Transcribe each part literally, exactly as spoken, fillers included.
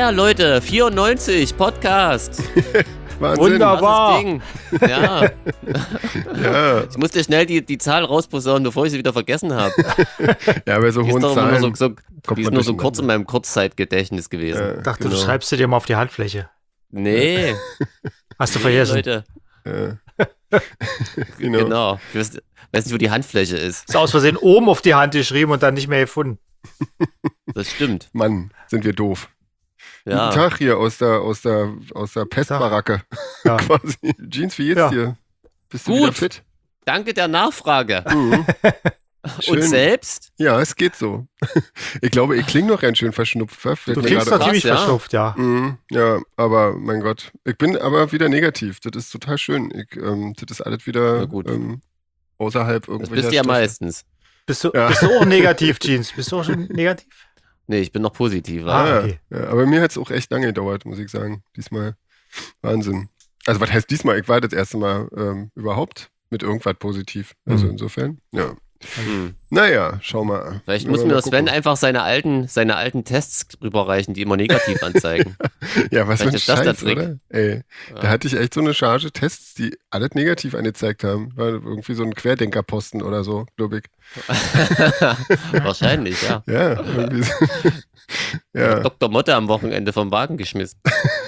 Yeah, Leute, vierundneunzig, Podcast. Wahnsinn. Wunderbar. Ding. Ja. Ja. Ich musste schnell die, die Zahl rausposaunen, bevor ich sie wieder vergessen habe. Ja, bei so Die ist hohen doch Zahlen nur so, so, kommt die ist man nur so kurz durcheinander. in meinem Kurzzeitgedächtnis gewesen. Ja, Ich dachte, genau. du schreibst du dir mal auf die Handfläche. Nee, Hast du nee, vergessen. Leute. Ja. Genau. Genau. Ich weiß, weiß nicht, wo die Handfläche ist. Ist aus Versehen oben auf die Hand geschrieben und dann nicht mehr gefunden. Das stimmt. Mann, sind wir doof. Ja. Guten Tag hier aus der, aus der, aus der Pestbaracke. Ja. Quasi. Jeans, wie geht's Ja. dir? Bist du Gut. wieder fit? Danke der Nachfrage. Mhm. Und Schön. selbst? Ja, es geht so. Ich glaube, ich klinge noch ganz schön verschnupft. Fällt Du mir klingst gerade- doch ziemlich krass, ja. verschnupft, ja. Mhm, ja, aber mein Gott. Ich bin aber wieder negativ. Das ist total schön. Ich, ähm, das ist alles wieder Na gut. ähm, außerhalb Das irgendwelcher bist du ja Striche. meistens. Bist du, Ja. bist du auch negativ, Jeans? Bist du auch schon negativ? Nee, ich bin noch positiv. Ah, Ah, okay. ja, aber mir hat es auch echt lange gedauert, muss ich sagen. Diesmal Wahnsinn. Also was heißt diesmal? Ich war das erste Mal ähm, überhaupt mit irgendwas positiv. Also Mhm. insofern, ja. Hm. Naja, schau mal. Vielleicht Müssen muss wir mir mal das Sven gucken. einfach seine alten, seine alten Tests rüberreichen, die immer negativ anzeigen. Ja, was für ein Vielleicht ist das der Scheiß, Trick. oder? Ey, da Ja. hatte ich echt so eine Charge Tests, die alles negativ angezeigt haben. War irgendwie so ein Querdenkerposten oder so, glaube ich. Wahrscheinlich, ja. Ja, irgendwie so. Ja, Doktor Motte am Wochenende vom Wagen geschmissen.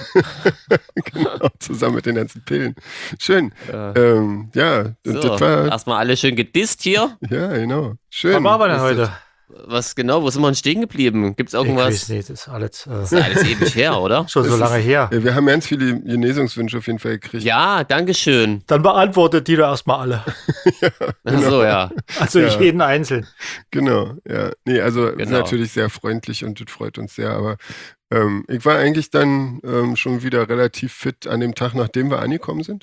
genau, zusammen mit den ganzen Pillen. Schön. Äh, Ähm, ja, und so, das war, erstmal alle schön gedisst hier. ja, genau. Schön. Was machen wir denn Ist heute? das- Was genau, wo sind wir denn stehen geblieben? Gibt's Ich weiß irgendwas? nicht, das ist alles äh, Das ist alles ewig her, oder? schon so Es lange ist- her. Ja, wir haben ganz viele Genesungswünsche auf jeden Fall gekriegt. Ja, dankeschön. Dann beantwortet die doch erstmal alle. Ach so, ja. Also Ja. nicht jeden einzeln. Genau, ja. Nee, also wir sind Genau. natürlich sehr freundlich und das freut uns sehr, aber ähm, ich war eigentlich dann ähm, schon wieder relativ fit an dem Tag, nachdem wir angekommen sind.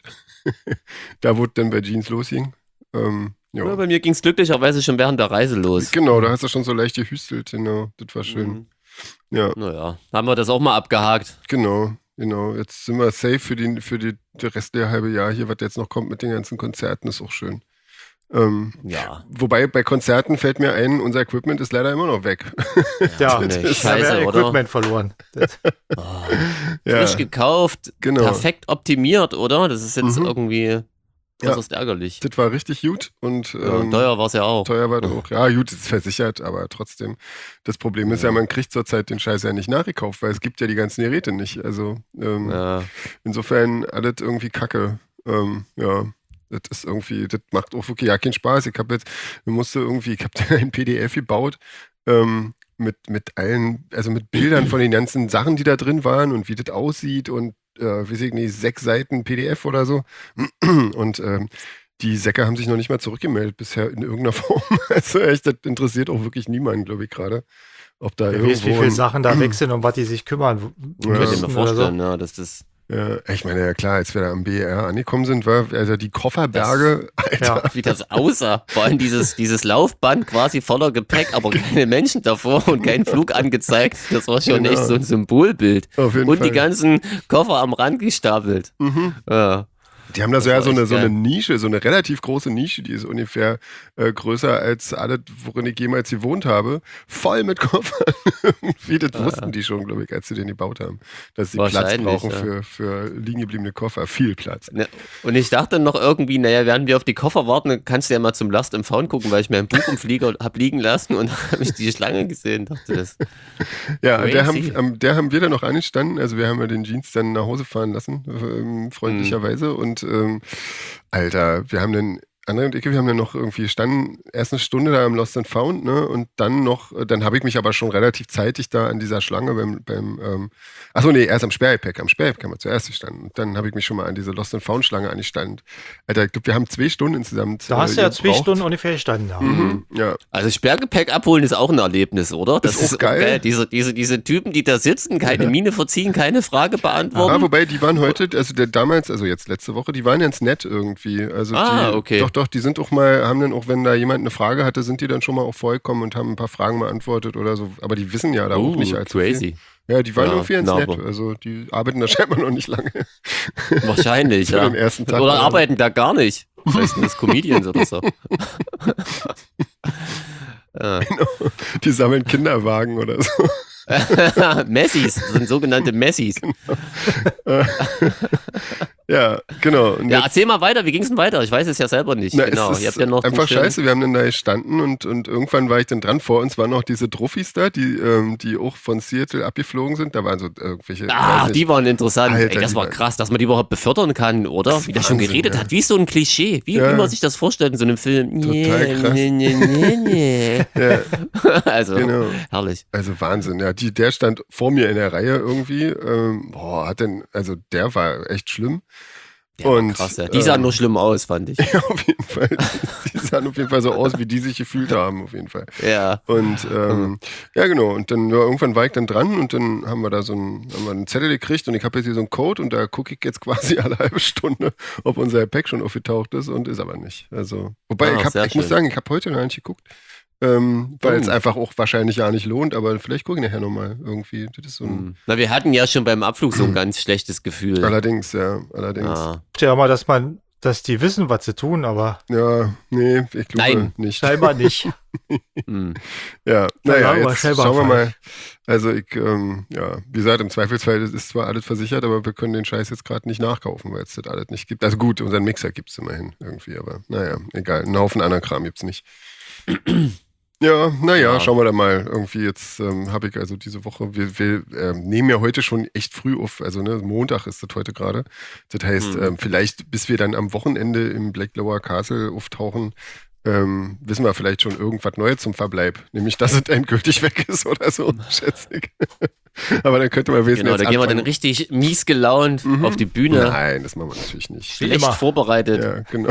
Da wurde dann bei Jeans losging. Ähm, ja. Ja, bei mir ging's glücklicherweise schon während der Reise los. Genau, da hast du schon so leicht gehüstelt, genau. Das war schön. Mhm. Ja, Naja, haben wir das auch mal abgehakt. genau, genau. Jetzt sind wir safe für, die, für die, die restliche halbe Jahr hier, was jetzt noch kommt mit den ganzen Konzerten, ist auch schön. Ähm, Ja. wobei bei Konzerten fällt mir ein, unser Equipment ist leider immer noch weg. Ja, nee, das ist scheiße, ja oder? Equipment verloren. Das, Oh, Ja, frisch gekauft, genau. perfekt optimiert, oder? Das ist jetzt Mhm. irgendwie Ja. äußerst ärgerlich. Das war richtig gut und Ja, ähm, und teuer war's ja auch. teuer war das auch. Ja, gut, ist versichert, aber trotzdem. Das Problem ist ja, man kriegt zurzeit den Scheiß ja nicht nachgekauft, weil es gibt ja die ganzen Geräte nicht. Also ähm, Ja. insofern alles irgendwie Kacke. Ähm, ja, das ist irgendwie, das macht auch wirklich ja keinen Spaß. Ich habe jetzt, ich musste irgendwie, ich habe da ein P D F gebaut ähm, mit, mit allen, also mit Bildern von den ganzen Sachen, die da drin waren und wie das aussieht und äh, weiß ich nicht, sechs Seiten P D F oder so. Und ähm, die Säcke haben sich noch nicht mal zurückgemeldet bisher in irgendeiner Form. Also echt, das interessiert auch wirklich niemanden, glaube ich, gerade. Ob da wer irgendwo... weiß, wie viele ein- Sassen da weg sind, um was die sich kümmern Ja. Könnte ich mir müssen oder vorstellen, ja, dass das. Ja, ich meine, ja klar, als wir da am B E R angekommen sind, war also die Kofferberge, Alter, Ja. Wie das aussah. Vor allem dieses, dieses Laufband quasi voller Gepäck, aber keine Menschen davor und kein Flug angezeigt. Das war schon Genau. echt so ein Symbolbild. auf jeden Und Fall. die ganzen Koffer am Rand gestapelt. Mhm. Ja. Die haben da so, Das ja war so eine, echt so eine geil. Nische, so eine relativ große Nische, die ist ungefähr äh, größer als alles, worin ich jemals gewohnt habe. Voll mit Koffern. Irgendwie, das wussten die schon, glaube ich, als sie den gebaut haben. Dass sie Platz Wahrscheinlich, brauchen ja. für, für liegen gebliebene Koffer. Viel Platz. Ne, Und ich dachte noch irgendwie, naja, während wir auf die Koffer warten, dann kannst du ja mal zum Last and Found gucken, weil ich mir ein Buch im Flieger hab liegen lassen und habe ich die Schlange gesehen. Dachte das. Ja, der Crazy. haben, am- der haben wir dann noch angestanden. Also wir haben ja den Jeans dann nach Hause fahren lassen, ähm, freundlicherweise. Und ähm, Alter, wir haben dann, André und ich, wir haben dann noch irgendwie standen, erst eine Stunde da im Lost and Found, ne? Und dann noch, dann habe ich mich aber schon relativ zeitig da an dieser Schlange beim, beim ähm, achso, nee, erst am Sperrgepäck, am Sperrgepäck haben wir zuerst gestanden. Und dann habe ich mich schon mal an diese Lost and Found Schlange angestanden. Alter, ich glaube, wir haben zwei Stunden insgesamt. Da hast äh, du ja zwei gebraucht. Stunden ungefähr gestanden. Da. Mhm, ja. Also Sperrgepäck abholen ist auch ein Erlebnis, oder? Das Ist auch geil. Diese, diese, diese Typen, die da sitzen, keine Miene verziehen, keine Frage Ja, beantworten. wobei, die waren heute, also der damals, also jetzt letzte Woche, die waren ganz nett irgendwie. Also Ah, die, okay. Doch, doch, die sind auch mal, haben dann auch, wenn da jemand eine Frage hatte, sind die dann schon mal auch vorgekommen und haben ein paar Fragen beantwortet oder so. Aber die wissen ja da auch Uh, nicht allzu viel. crazy. Ja, die waren Ja, irgendwie ganz na, nett. aber- Also die arbeiten da scheinbar noch nicht lange. Wahrscheinlich, Für ja. den ersten Tag Oder oder so. arbeiten da gar nicht. Vielleicht sind das Comedians oder so. Ja. Die sammeln Kinderwagen oder so. Messis, das sind sogenannte Messis. Ja, genau. Und Ja, jetzt- erzähl mal weiter, wie ging es denn weiter? Ich weiß es ja selber nicht. Na, genau, es ihr ist habt ja noch den einfach schönen- scheiße. Wir haben dann da gestanden und, und irgendwann war ich dann dran. Vor uns waren noch diese Druffis da, die, ähm, die auch von Seattle abgeflogen sind. Da waren so irgendwelche. Ach, weiß nicht, die waren interessant. Alter, Ey, das die war waren- krass, dass man die überhaupt befördern kann, oder? Das ist Wie der schon Wahnsinn, geredet ja. hat, wie so ein Klischee. Wie, Ja. wie man sich das vorstellt in so einem Film. Total krass. Nee, nee, nee, nee. Ja, Also, genau. herrlich. Also Wahnsinn. Ja, die, der stand vor mir in der Reihe irgendwie. Ähm, boah, hat denn, also der war echt schlimm. Der war Und, krass, ja. Die sahen ähm, nur schlimm aus, fand ich. Ja, auf jeden Fall. Die sahen auf jeden Fall so aus, wie die sich gefühlt haben, auf jeden Fall. Ja. Und ähm, ja, genau. Und dann ja, irgendwann war ich dann dran und dann haben wir da so einen, haben wir einen Zettel gekriegt und ich habe jetzt hier so einen Code und da gucke ich jetzt quasi alle halbe Stunde, ob unser Gepäck schon aufgetaucht ist und ist aber nicht. Also, wobei Ah, ich, hab, sehr ich muss schön. sagen, ich habe heute noch nicht geguckt, ähm, weil Oh. es einfach auch wahrscheinlich ja nicht lohnt, aber vielleicht gucke ich nachher nochmal irgendwie. Das ist so ein, Hm. Na, wir hatten ja schon beim Abflug so ein ganz schlechtes Gefühl. allerdings, ja, allerdings. Ja, Ja. Ja, mal, dass man, dass die wissen, was sie tun, aber nee, ich glaube Nein. nicht. scheinbar nicht. Hm. Ja, Ja, naja, aber jetzt selber schauen wir falsch. mal. Also ich, ähm, ja, wie gesagt, im Zweifelsfall ist ist zwar alles versichert, aber wir können den Scheiß jetzt gerade nicht nachkaufen, weil es das alles nicht gibt. Also gut, unseren Mixer gibt es immerhin irgendwie, aber naja, egal. Einen Haufen anderen Kram gibt es nicht. Ja, naja, Ja. schauen wir da mal. Irgendwie jetzt ähm, habe ich also diese Woche, wir, wir ähm, nehmen ja heute schon echt früh auf, also ne, Montag ist das heute gerade. Das heißt, Mhm. ähm, vielleicht bis wir dann am Wochenende im Black Lower Castle auftauchen, ähm, wissen wir vielleicht schon irgendwas Neues zum Verbleib. Nämlich, dass es endgültig weg ist oder so, schätze ich. Aber dann könnte man wissen, Genau, jetzt da gehen wir dann anfangen. richtig mies gelaunt Mhm. auf die Bühne. Nein, das machen wir natürlich nicht. Schlecht immer. vorbereitet. Ja, genau.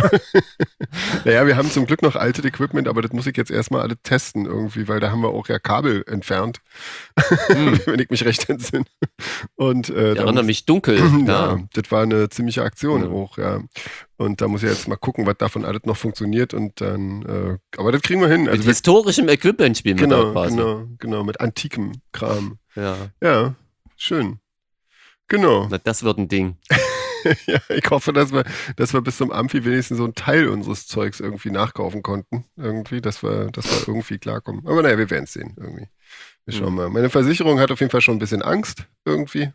Naja, wir haben zum Glück noch altes Equipment, aber das muss ich jetzt erstmal alle testen irgendwie, weil da haben wir auch ja Kabel entfernt, Hm. wenn ich mich recht entsinne. Und äh, Ich da erinnere muss- mich dunkel. ja, Ja. das war eine ziemliche Aktion Ja. auch, ja. Und da muss ich jetzt mal gucken, was davon alles noch funktioniert und dann, äh, aber das kriegen wir hin. Mit Also wir, historischem Equipment spielen wir da genau, quasi. genau, genau, mit antikem Kram. Ja. Ja, schön. Genau. Na, das wird ein Ding. Ja, ich hoffe, dass wir, dass wir bis zum Amphi wenigstens so einen Teil unseres Zeugs irgendwie nachkaufen konnten. Irgendwie, dass wir, dass wir irgendwie klarkommen. Aber naja, wir werden es sehen irgendwie. Wir schauen Mhm. mal. Meine Versicherung hat auf jeden Fall schon ein bisschen Angst irgendwie.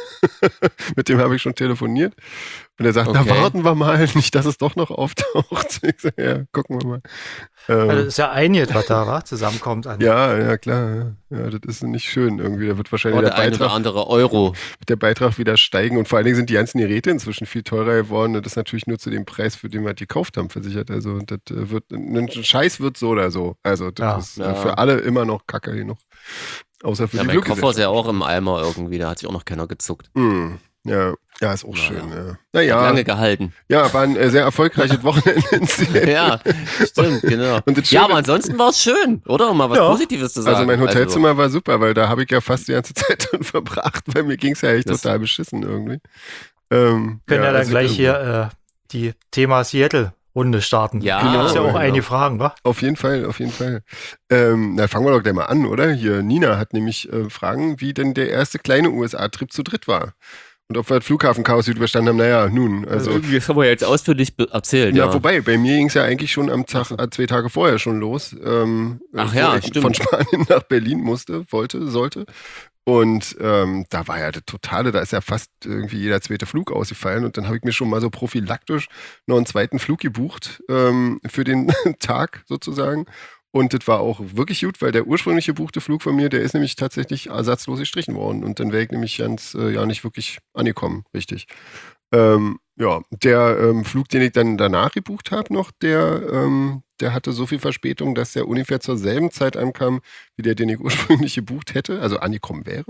Mit dem habe ich schon telefoniert. Und er sagt, na Okay. warten wir mal, nicht, dass es doch noch auftaucht. Ich sag, ja, gucken wir mal. Ähm, Also, das ist ja einiges, was da wa, zusammenkommt. An. ja, ja, klar. Ja, ja, das ist nicht schön irgendwie. Da wird wahrscheinlich Oder der der ein oder Beitrag andere Euro. wird der Beitrag wieder steigen und vor allen Dingen sind die ganzen Geräte inzwischen viel teurer geworden und das ist natürlich nur zu dem Preis, für den wir die gekauft haben, versichert. Also das äh, wird, ein Scheiß wird so oder so. Also das Ja. ist äh, Ja. für alle immer noch Kacke genug. Außer für Ja, die mein Koffer ist Fluggesellschaft. ja auch im Eimer irgendwie, da hat sich auch noch keiner gezuckt. Hm, ja. Ja, ist auch Naja. schön. Ja, Hat naja, lange gehalten. ja, war ein äh, sehr erfolgreiches Wochenende in Seattle. Ja, stimmt, genau. Und das Ja, Schöne- aber ansonsten war es schön, oder? Um mal was Ja. Positives zu sagen. Also mein Hotelzimmer war super, weil da habe ich ja fast die ganze Zeit drin verbracht, weil mir ging es ja echt Das- total beschissen irgendwie. Ähm, Können ja, dann also gleich ich- hier äh, die Thema Seattle-Runde starten. Ja, Da gibt's ja auch genau. einige Fragen, wa? Auf jeden Fall, auf jeden Fall. Ähm, na, fangen wir doch gleich mal an, oder? Hier, Nina hat nämlich äh, Fragen, wie denn der erste kleine U S A-Trip zu dritt war. Und ob wir das Flughafenchaos überstanden haben, naja, nun, also. Also, das haben wir jetzt ausführlich be- erzählt, Ja, ja. wobei, bei mir ging es ja eigentlich schon am Tag, Ach so. äh, zwei Tage vorher schon los. Ähm, Ach wo ja, ich stimmt. von Spanien nach Berlin musste, wollte, sollte. Und ähm, da war ja das Totale, da ist ja fast irgendwie jeder zweite Flug ausgefallen. Und dann habe ich mir schon mal so prophylaktisch noch einen zweiten Flug gebucht ähm, für den Tag sozusagen. Und das war auch wirklich gut, weil der ursprünglich gebuchte Flug von mir, der ist nämlich tatsächlich ersatzlos gestrichen worden. Und dann wäre ich nämlich ganz, äh, ja, nicht wirklich angekommen, richtig. Ähm, ja, der ähm, Flug, den ich dann danach gebucht habe noch, der, ähm, der hatte so viel Verspätung, dass der ungefähr zur selben Zeit ankam, wie der, den ich ursprünglich gebucht hätte, also angekommen wäre.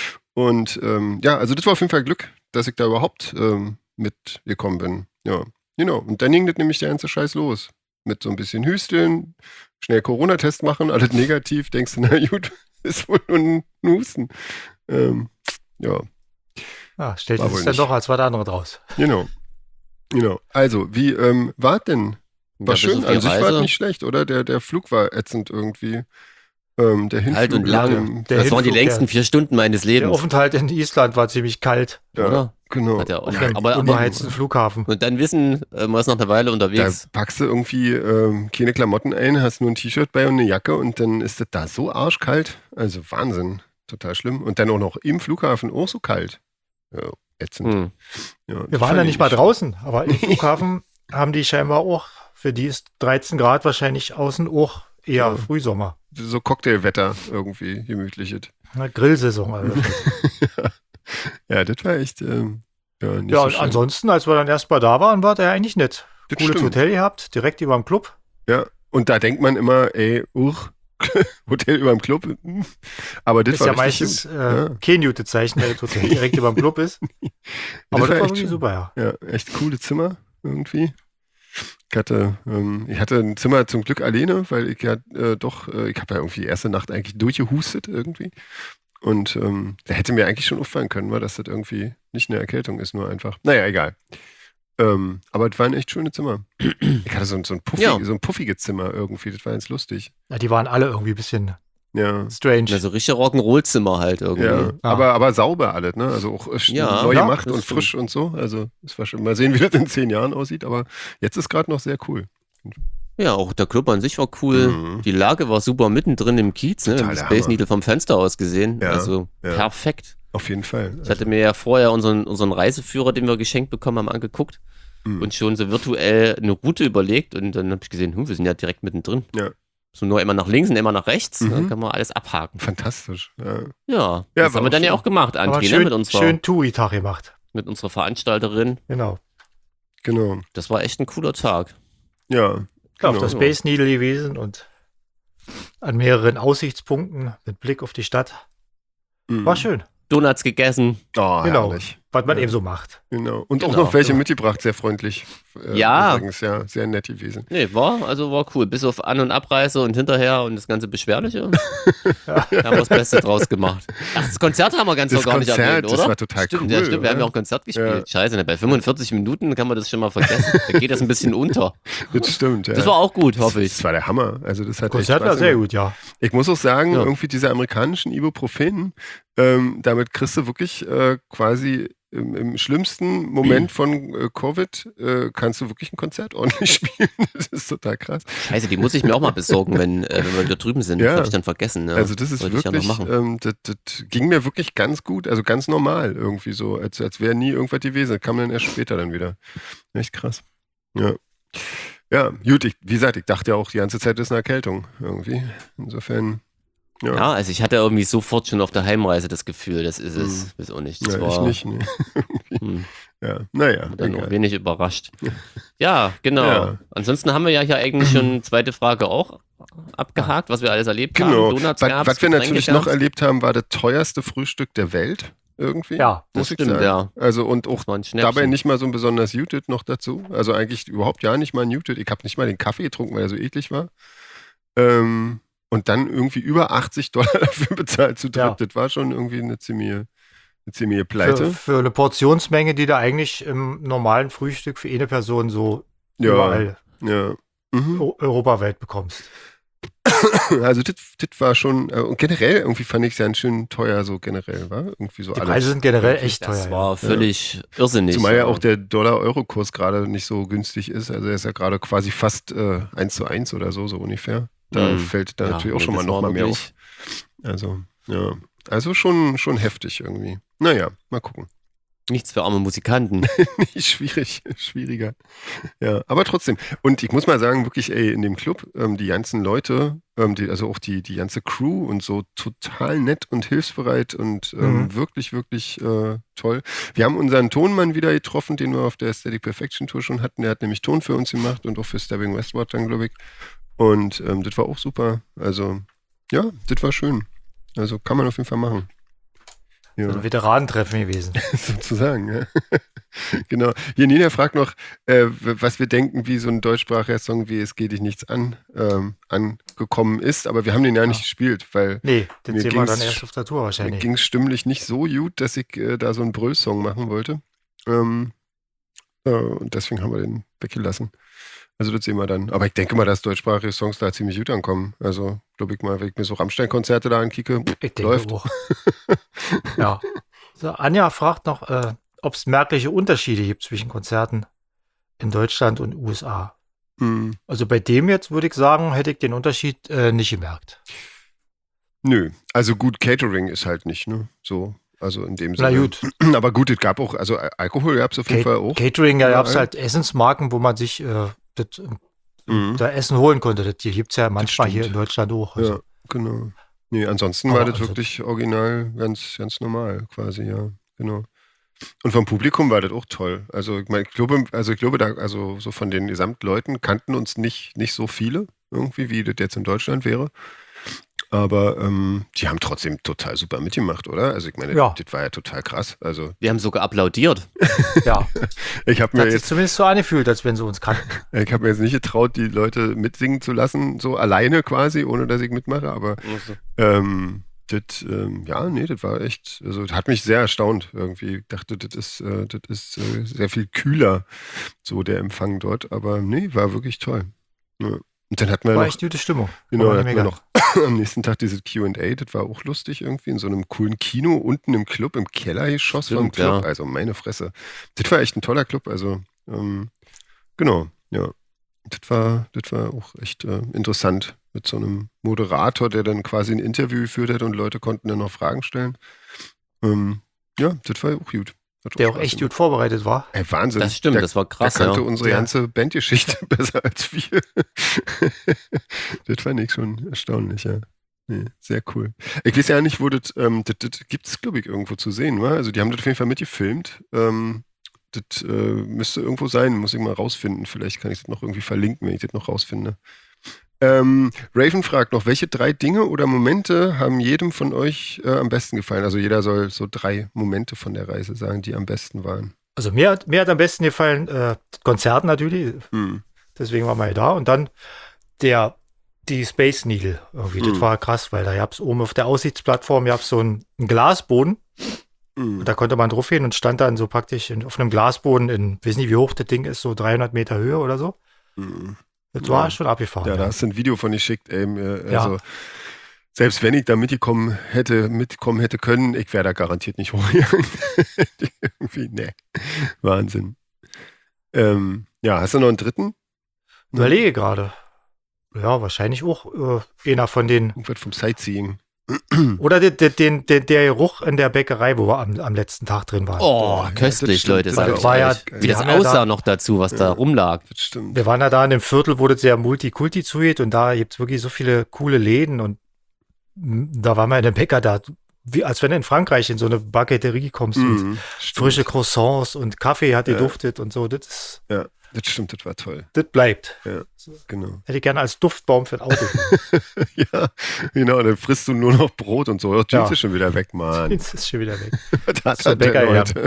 Und ähm, ja, also das war auf jeden Fall Glück, dass ich da überhaupt ähm, mitgekommen bin. Ja, genau. Und dann ging das nämlich der ganze Scheiß los. Mit so ein bisschen Hüsteln, schnell Corona-Test machen, alles negativ, denkst du, na gut, ist wohl nur ein Husten. Ähm, ja, Ja, stellt War sich wohl dann nicht. doch als was anderes raus. genau. Genau. Also, wie ähm, war es denn? War Ja, bis schön, auf die an sich war es Reise. nicht schlecht, oder? Der, der Flug war ätzend irgendwie. Ähm, der Hinflug Alt und mit lang. dem- Der Das waren die Hinflug, längsten der- vier Stunden meines Der Lebens, Aufenthalt in Island war ziemlich kalt. Ja, oder? genau. Hat er auch. Auf Ja, dem aber, aber, unbeheizten Flughafen. und dann wissen, äh, man ist noch eine Weile Da unterwegs. packst du irgendwie ähm, keine Klamotten ein, hast nur ein T-Shirt bei und eine Jacke und dann ist das da so arschkalt. Also Wahnsinn. total schlimm. Und dann auch noch im Flughafen auch so kalt. Ja, ätzend. Hm. Ja, Wir das waren fand ja ich nicht mal draußen, aber im Flughafen haben die scheinbar auch, für die ist dreizehn Grad wahrscheinlich außen auch eher Ja. Frühsommer. So Cocktailwetter irgendwie, gemütliches. Eine Grillsaison. Also. Ja, das war echt ähm, ja, nicht Ja, so und schön. ansonsten, als wir dann erst mal da waren, war der eigentlich nett. Das Cooles stimmt. Hotel gehabt, direkt über dem Club. Ja, und da denkt man immer, ey, uch, Hotel über dem Club. hm. Aber das Ist war ja richtig meistens schön. äh, Ja. kein gutes Zeichen, wenn das Hotel direkt über dem Club ist. Aber das war echt wirklich schön. super, ja. Ja, echt coole Zimmer irgendwie. Ich hatte, ähm, ich hatte ein Zimmer zum Glück alleine, weil ich ja äh, doch, äh, ich habe ja irgendwie die erste Nacht eigentlich durchgehustet irgendwie. Und ähm, da hätte mir eigentlich schon auffallen können, weil das das irgendwie nicht eine Erkältung ist, nur einfach. Naja, egal. Ähm, aber es waren echt schöne Zimmer. Ich hatte so, ein- so, ein puffig, Ja. so ein puffiges Zimmer irgendwie, das war ganz lustig. ja. Die waren alle irgendwie ein bisschen Ja. strange. Ja, so richtig Rock'n'Roll-Zimmer halt irgendwie. Ja, Ah. aber, aber sauber alles, ne? Also auch äh, Ja, neu ja, gemacht das und stimmt. frisch und so. Also es war schon, mal sehen, wie das in zehn Jahren aussieht, aber jetzt ist gerade noch sehr cool. Ja, auch der Club an sich war cool. Mhm. Die Lage war super mittendrin im Kiez, ne? Total Das der Space Hammer. Needle vom Fenster aus gesehen. Ja, Also ja. perfekt. Auf jeden Fall. Ich hatte mir ja vorher unseren, unseren Reiseführer, den wir geschenkt bekommen haben, angeguckt Mhm. und schon so virtuell eine Route überlegt und dann habe ich gesehen, hm, wir sind ja direkt mittendrin. Ja. So nur immer nach links und immer nach rechts, Mhm. dann kann man alles abhaken. Fantastisch. Ja. Ja, das war haben wir auch dann ja schön. auch gemacht, Aber André, ne? schön, mit, unserer, schön Tui-Tag gemacht. mit unserer Veranstalterin. Genau. Genau. Das war echt ein cooler Tag. Ja. Ja, auf Genau. der Space Needle gewesen und an mehreren Aussichtspunkten mit Blick auf die Stadt. Mhm. War schön. Donuts gegessen. Oh, Genau. herrlich. Was man Ja. eben so macht. Genau. Und auch Genau. noch welche mitgebracht, sehr freundlich. Äh, Ja. Übrigens, ja, sehr nett gewesen. Nee, war, also war cool. Bis auf An- und Abreise und hinterher und das ganze Beschwerliche. Da haben wir das Beste draus gemacht. Ach, das Konzert haben wir ganz Das noch gar nicht Konzert, erwähnt, das oder? war total stimmt, cool, Ja, stimmt, wir haben ja oder? auch Konzert gespielt. Ja. Scheiße, ne, bei fünfundvierzig Minuten kann man das schon mal vergessen. Da geht das ein bisschen unter. Das stimmt, ja. Das war auch gut, hoffe ich. Das war der Hammer. Also das hat echt Konzert war Spaß sehr gemacht. gut, ja. Ich muss auch sagen, Ja. irgendwie diese amerikanischen Ibuprofen, ähm, damit kriegst du wirklich äh, quasi im, im schlimmsten Moment von äh, Covid, äh, kannst du wirklich ein Konzert ordentlich spielen. Das ist total krass. Scheiße, die muss ich mir auch mal besorgen, wenn, äh, wenn wir wieder drüben sind. Ja. Das habe ich dann vergessen. Ja. Also das ist Wollte ich ja wirklich, noch machen. ähm, das, das ging mir wirklich ganz gut, also ganz normal irgendwie so, als, als wäre nie irgendwas gewesen. Das kam dann erst später dann wieder. Echt krass. Ja. Ja, gut, ich, wie gesagt, ich dachte ja auch die ganze Zeit, das ist eine Erkältung irgendwie. Insofern, ja. Ja, also ich hatte irgendwie sofort schon auf der Heimreise das Gefühl, das ist es. Hm. Weiß auch nicht. Das Ja, war ich nicht, nee. hm, Ja, naja, dann auch egal. wenig überrascht. Ja, genau. Ja. Ansonsten haben wir ja hier eigentlich schon zweite Frage auch abgehakt, was wir alles erlebt Genau. haben. Donuts Was, gab's, was wir Getränke natürlich gab's. noch erlebt haben, war das teuerste Frühstück der Welt irgendwie. Ja, das muss ich stimmt, sagen. ja. Also und auch Das war ein Schnäppchen. dabei nicht mal so ein besonders Muted noch dazu. Also eigentlich überhaupt ja nicht mal Muted. Ich habe nicht mal den Kaffee getrunken, weil er so eklig war. Ähm, und dann irgendwie über achtzig Dollar dafür bezahlt zu dritt. Ja. Das war schon irgendwie eine ziemliche, eine ziemliche Für, Pleite. für eine Portionsmenge, die du eigentlich im normalen Frühstück für eine Person so Ja, überall ja. Mhm. eu- europaweit bekommst. Also das, das war schon, äh, und generell irgendwie fand ich es ganz schön teuer, so generell, war irgendwie so Die alles. Preise sind generell echt Das teuer. war völlig irrsinnig. Zumal ja aber- auch der Dollar-Euro-Kurs gerade nicht so günstig ist. Also er ist ja gerade quasi fast äh, eins zu eins oder so, so ungefähr. Da Mhm. fällt da Ja, natürlich auch nee, schon mal das noch war mal mehr wirklich- auf. Also, ja. Also schon, schon heftig irgendwie. Naja, mal gucken. Nichts für arme Musikanten. Schwierig, schwieriger. Ja, aber trotzdem. Und ich muss mal sagen, wirklich, ey, in dem Club, ähm, die ganzen Leute, ähm, die, also auch die, die ganze Crew und so, total nett und hilfsbereit und ähm, Mhm. wirklich, wirklich äh, toll. Wir haben unseren Tonmann wieder getroffen, den wir auf der Aesthetic Perfection Tour schon hatten. Der hat nämlich Ton für uns gemacht und auch für Stabbing Westward dann, glaube ich. Und ähm, das war auch super. Also, ja, das war schön. Also kann man auf jeden Fall machen. Ja. So ein Veteranentreffen gewesen. Sozusagen, ja. Genau. Hier Nina fragt noch, äh, was wir denken, wie so ein deutschsprachiger Song wie Es geht dich nichts an ähm, angekommen ist, aber wir haben den ja nicht Ja. gespielt, weil Nee, das Mir sehen wir dann ging's- erst auf der Tour mir wahrscheinlich. ging es stimmlich nicht so gut, dass ich äh, da so einen Brüllsong machen wollte. Ähm, äh, und deswegen haben wir den weggelassen. Also das sehen wir dann. Aber ich denke mal, dass deutschsprachige Songs da ziemlich gut ankommen. Also glaube ich mal, wenn ich mir so Rammstein-Konzerte da ankicke, Ich denke läuft. auch. Ja. So, Anja fragt noch, äh, ob es merkliche Unterschiede gibt zwischen Konzerten in Deutschland und U S A. hm, Also bei dem jetzt würde ich sagen, hätte ich den Unterschied äh, nicht gemerkt. Nö, also gut, Catering ist halt nicht, ne? So, also in dem Na Sinne. gut. Aber gut, es gab auch, also Alkohol gab es auf jeden Ca- Fall auch. Catering, da gab es überall. halt Essensmarken, wo man sich äh, das, äh, Mhm. da Essen holen konnte. Das gibt es ja manchmal hier in stimmt. Deutschland auch. Ja, Also. genau. Nee, ansonsten Aber war das also- wirklich original ganz, ganz normal quasi, ja, genau. Und vom Publikum war das auch toll. Also ich meine, ich glaube, also ich glaube, da, also so von den Gesamtleuten kannten uns nicht, nicht so viele irgendwie, wie das jetzt in Deutschland wäre. Aber ähm, die haben trotzdem total super mitgemacht, oder? Also ich meine, Ja. das war ja total krass. Also Wir haben sogar applaudiert. Ja, ich habe das mir hat sich jetzt, zumindest so angefühlt, als wenn sie uns kannten. ich habe mir jetzt nicht getraut, die Leute mitsingen zu lassen, so alleine quasi, ohne dass ich mitmache. Aber ähm, das, ähm, ja, nee, das war echt, also das hat mich sehr erstaunt irgendwie. Ich dachte, das ist, äh, das ist äh, sehr viel kühler, so der Empfang dort. Aber nee, war wirklich toll. Ja. Und dann hatten wir War noch, echt gute Stimmung. genau, Kann man dann nicht hatten wir meckern. noch am nächsten Tag dieses Q und A, das war auch lustig irgendwie, in so einem coolen Kino, unten im Club, im Kellergeschoss vom Stimmt, Club. ja. Also meine Fresse. Das war echt ein toller Club, also ähm, genau, ja. Das war, das war auch echt äh, interessant mit so einem Moderator, der dann quasi ein Interview geführt hat und Leute konnten dann noch Fragen stellen. Ähm, ja, das war auch gut. Hat Der auch Spaß echt gemacht. gut vorbereitet war. Ey, Wahnsinn. Das stimmt, der, das war krass, Der kannte ja. unsere Ja. ganze Bandgeschichte besser als wir. Das fand ich schon erstaunlich, ja. Nee, sehr cool. Ich weiß ja nicht, wo das, ähm, das, das gibt es, glaube ich, irgendwo zu sehen, wa? Also die haben das auf jeden Fall mitgefilmt. Ähm, das äh, müsste irgendwo sein, muss ich mal rausfinden. Vielleicht kann ich das noch irgendwie verlinken, wenn ich das noch rausfinde. Ähm, Raven fragt noch, welche drei Dinge oder Momente haben jedem von euch äh, am besten gefallen? Also jeder soll so drei Momente von der Reise sagen, die am besten waren. Also mir, hat- mir hat am besten gefallen, äh, das Konzert natürlich, Hm. deswegen waren wir ja da. Und dann der, die Space Needle irgendwie, Mhm. das war krass, weil da gab es oben auf der Aussichtsplattform, gab es so einen, einen Glasboden. Hm. Und da konnte man drauf gehen und stand dann so praktisch in, auf einem Glasboden in, weiß nicht wie hoch das Ding ist, so dreihundert Meter Höhe oder so. Hm. Das Ja. war schon abgefahren. Ja, Ja, da hast du ein Video von geschickt, ey. mir- Ja. Also, selbst wenn ich da mitgekommen hätte, mitkommen hätte können, ich wäre da garantiert nicht hochgegangen. Irgendwie, ne. Wahnsinn. Ähm, ja, hast du noch einen dritten? Überlege gerade. Ja, wahrscheinlich auch äh, einer von den. Irgendwas vom Sightseeing. Oder den, den, den, den, der Geruch in der Bäckerei, wo wir am, am letzten Tag drin waren. Oh, ja, köstlich, das stimmt, Leute. das sag war ich ja- euch. geil. Wie wir das haben ja aussah da- noch dazu, was da Ja. rumlag. Das stimmt. Wir waren ja da in einem Viertel, wo das sehr Multikulti zugeht und da gibt es wirklich so viele coole Läden und m, da waren wir in einem Bäcker da, wie, als wenn du in Frankreich in so eine Baguetterie kommst und Mhm, stimmt. frische Croissants und Kaffee hat Ja. geduftet und so. Das, ist, Ja, das stimmt, das war toll. das bleibt. Genau. Hätte ich gerne als Duftbaum für ein Auto. Ja, genau, dann frisst du nur noch Brot und so. Oh, Jeans Ja. ist schon wieder weg, Mann. Jetzt ist schon wieder weg. Das der hat der Bäcker, ja. Leute.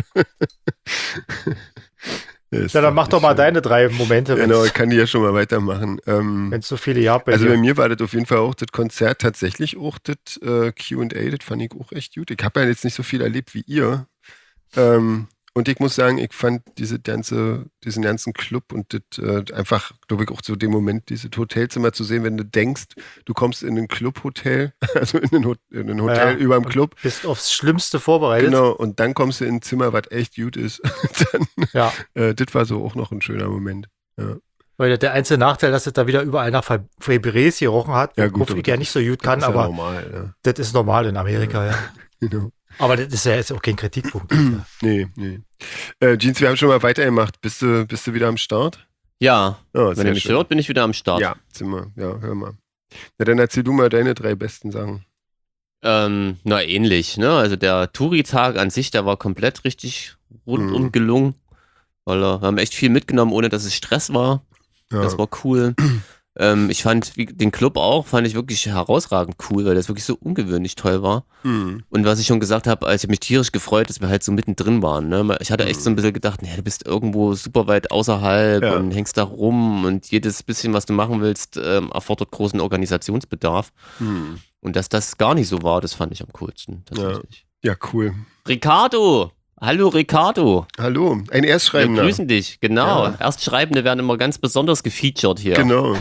Ist Ja, dann mach doch mal nicht schön. deine drei Momente, wenn Genau, es ich kann die ja schon mal weitermachen. Ähm, so viele Jahre bei also dir. bei mir war das auf jeden Fall auch das Konzert tatsächlich auch das äh, Q und A, das fand ich auch echt gut. Ich habe ja jetzt nicht so viel erlebt wie ihr. Ähm, und ich muss sagen, ich fand diese ganze, diesen ganzen Club und das äh, einfach, glaube ich, auch so den Moment, dieses Hotelzimmer zu sehen, wenn du denkst, du kommst in ein Clubhotel, also in ein, Hot- in ein Hotel Ja, über dem und Club. Bist aufs Schlimmste vorbereitet. Genau, und dann kommst du in ein Zimmer, was echt gut ist. dann, Ja, äh, das war so auch noch ein schöner Moment. Ja. weil der einzige Nachteil, dass es da wieder überall nach Fa- Febreze gerochen hat, Ja, gut, wofür aber ich ja das nicht so gut Das kann, ist ja aber normal, das ist normal in Amerika, ja. ja. Genau. Aber das ist ja jetzt auch kein Kritikpunkt. Nee, nee. Äh, Jeans, wir haben schon mal weitergemacht. Bist du, bist du wieder am Start? Ja, Oh, wenn sehr ihr mich schön. hört, bin ich wieder am Start. Ja, sind wir. Ja, hör mal. Na, dann erzähl du mal deine drei besten Sachen. Ähm, na, ähnlich, ne? Also der Touri-Tag an sich, der war komplett richtig rundum Mhm. gelungen. Weil äh, wir haben echt viel mitgenommen, ohne dass es Stress war. Ja. Das war cool. ähm, ich fand wie, den Club auch, fand ich wirklich herausragend cool, weil das wirklich so ungewöhnlich toll war. Hm. Und was ich schon gesagt habe, als ich mich tierisch gefreut, dass wir halt so mittendrin waren. Ne? Ich hatte echt so ein bisschen gedacht, nee, du bist irgendwo super weit außerhalb Ja. und hängst da rum und jedes bisschen, was du machen willst, ähm, erfordert großen Organisationsbedarf. Hm. Und dass das gar nicht so war, das fand ich am coolsten. Tatsächlich. Ja, cool. Ricardo! Hallo Ricardo! Hallo, ein Wir Erstschreibender. grüßen dich, genau. Ja. Erstschreibende werden immer ganz besonders gefeatured hier. Genau.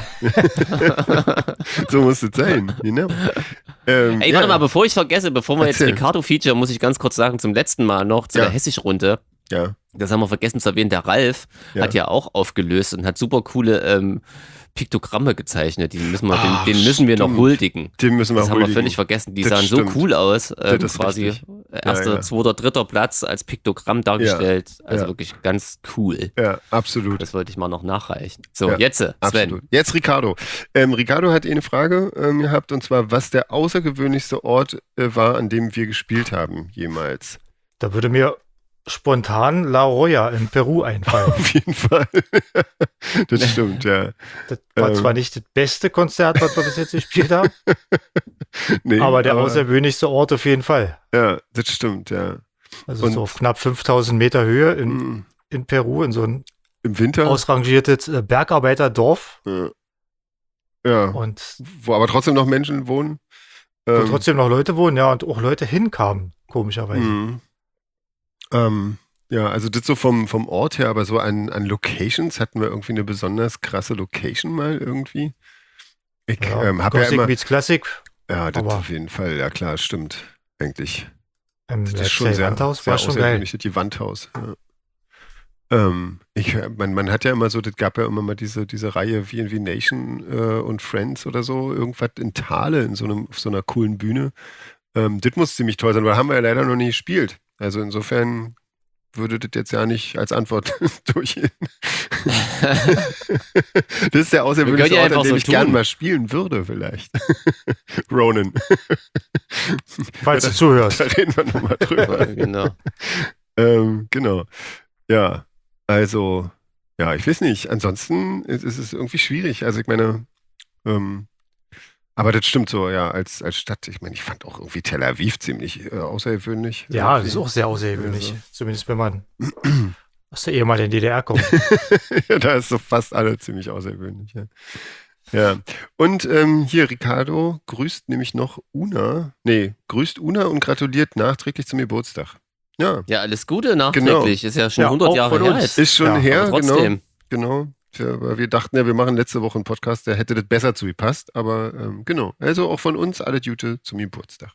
So muss es sein. Genau. Ähm, Ey, ja. warte mal, bevor ich vergesse, bevor wir Erzähl. jetzt Ricardo feature, muss ich ganz kurz sagen, zum letzten Mal noch, zu Ja. der Hessisch-Runde. Ja. das haben wir vergessen zu erwähnen, der Ralf Ja. hat ja auch aufgelöst und hat super coole ähm, Piktogramme gezeichnet. Die müssen wir, Ach, den, den müssen wir noch stimmt. huldigen. Den müssen wir Das haben wir huldigen. völlig vergessen. Die Das sahen stimmt. so cool aus. Ähm, Das ist quasi richtig. erster, ja. zweiter, dritter Platz als Piktogramm dargestellt. Also ja. wirklich ganz cool. Ja, absolut. Das wollte ich mal noch nachreichen. So, Ja, jetzt, Sven. Absolut. Jetzt Ricardo. Ähm, Ricardo hat eine Frage ähm, gehabt, und zwar, was der außergewöhnlichste Ort äh, war, an dem wir gespielt haben jemals. Da würde mir spontan La Roya in Peru einfallen. Auf jeden Fall. Das stimmt, ja. Das war Ähm. zwar nicht das beste Konzert, was wir bis jetzt gespielt haben, Nee, aber der außergewöhnlichste Ort auf jeden Fall. Ja, das stimmt, ja. Also Und- so auf knapp fünftausend Meter Höhe in, Mhm. in Peru, in so ein Im Winter. ausrangiertes äh, Bergarbeiterdorf. ja. ja. Und Wo aber trotzdem noch Menschen wohnen. wo Ähm, trotzdem noch Leute wohnen, ja, und auch Leute hinkamen, komischerweise. Mhm. Ähm, ja, also das so vom, vom Ort her, aber so an, an Locations hatten wir irgendwie eine besonders krasse Location mal irgendwie. Ich Ja, ähm, habe ja Gothic immer. meets Classic Ja, das aber- auf jeden Fall, ja klar, stimmt. Eigentlich. im Das ist schon sehr, Wandhaus sehr war schon geil. außergewöhnlich, das die Wandhaus. Ja. Ähm, ich, man, man hat ja immer so, das gab ja immer mal diese, diese Reihe V and V Nation äh, und Friends oder so, irgendwas in Thale, in so einem, auf so einer coolen Bühne. Ähm, das muss ziemlich toll sein, weil haben wir ja leider noch nie gespielt. Also insofern würde das jetzt ja nicht als Antwort durchgehen. Das ist der Wir außergewöhnliche können ja Ort, an einfach dem so ich gern tun. mal spielen würde, vielleicht. Ronan. Falls du zuhörst. Da reden wir nochmal drüber. Genau. ähm, genau. Ja, also, ja, ich weiß nicht. Ansonsten ist ist es irgendwie schwierig. Also ich meine, ähm, aber das stimmt so, ja, als, als Stadt. Ich meine, ich fand auch irgendwie Tel Aviv ziemlich äh, außergewöhnlich. Ja, Irgendwie. das ist auch sehr außergewöhnlich. Also. Zumindest wenn man aus der ehemaligen D D R kommt. Ja, da ist so fast alle ziemlich außergewöhnlich, ja. Ja, und ähm, hier, Ricardo grüßt nämlich noch Una. Nee, grüßt Una und gratuliert nachträglich zum Geburtstag. Ja, Ja, alles Gute nachträglich. Ist ja schon Ja, hundert auch Jahre von her uns. jetzt. ist schon Ja, her, Aber genau. trotzdem. Genau. Ja, weil wir dachten ja, wir machen letzte Woche einen Podcast, der hätte das besser zu gepasst. Aber ähm, genau. Also auch von uns alle Gute zum Geburtstag.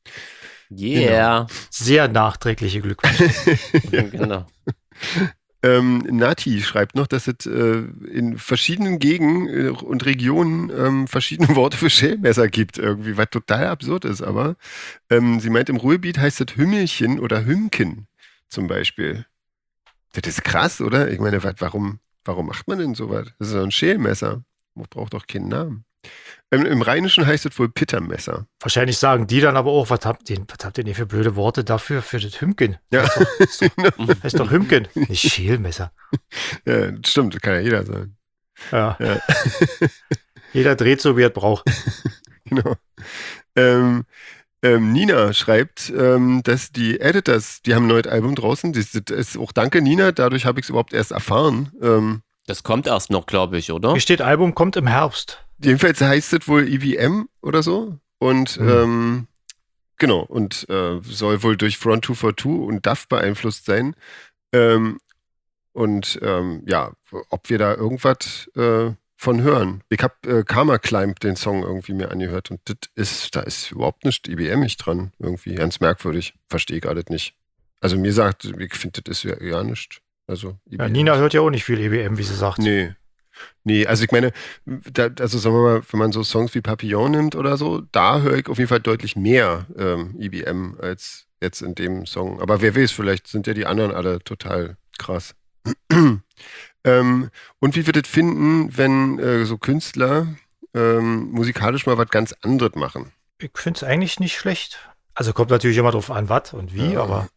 Yeah. Sehr nachträgliche Glückwünsche. Genau. Ähm, Nati schreibt noch, dass es äh, in verschiedenen Gegenden äh, und Regionen ähm, verschiedene Worte für Schälmesser gibt, irgendwie, was total absurd ist. Aber ähm, sie meint, im Ruhrgebiet heißt das Hümmelchen oder Hümken zum Beispiel. Das ist krass, oder? Ich meine, wat, warum, warum macht man denn sowas? Das ist doch ein Schälmesser. Man braucht doch keinen Namen. Ähm, Im Rheinischen heißt es wohl Pittermesser. Wahrscheinlich sagen die dann aber auch, was habt ihr, was habt ihr denn für blöde Worte dafür, für das Hümken? Ja, Heißt doch Hümken, nicht Schälmesser. ja, das stimmt, das kann ja jeder sagen. Ja. Ja. Jeder dreht so, wie er braucht. Genau. Ähm, ähm, Nina schreibt, ähm, dass die Editors, die haben ein neues Album draußen. Das, das ist auch danke, Nina. Dadurch habe ich es überhaupt erst erfahren. Ähm, Das kommt erst noch, glaube ich, oder? Hier steht, Album kommt im Herbst. jedenfalls heißt es wohl E V M oder so. Und Mhm. ähm, genau. Und äh, soll wohl durch Front zwei vier zwei und D A F beeinflusst sein. Ähm, und ähm, ja, ob wir da irgendwas äh, von hören. Ich habe äh, Karma Climb, den Song, irgendwie mir angehört, und das ist, da ist überhaupt nicht I B M ich dran. Irgendwie ganz merkwürdig. Verstehe gerade nicht. Also mir sagt, ich finde, das ist ja, ja nicht. Also I B M. Ja, Nina hört ja auch nicht viel E B M, wie sie sagt. Nee. Nee, also ich meine, da, also sagen wir mal, wenn man so Songs wie Papillon nimmt oder so, da höre ich auf jeden Fall deutlich mehr ähm, I B M als jetzt in dem Song. Aber wer weiß, vielleicht sind ja die anderen alle total krass. ähm, und wie wir das finden, wenn äh, so Künstler ähm, musikalisch mal was ganz anderes machen? Ich finde es eigentlich nicht schlecht. Also kommt natürlich immer drauf an, was und wie, Ja. aber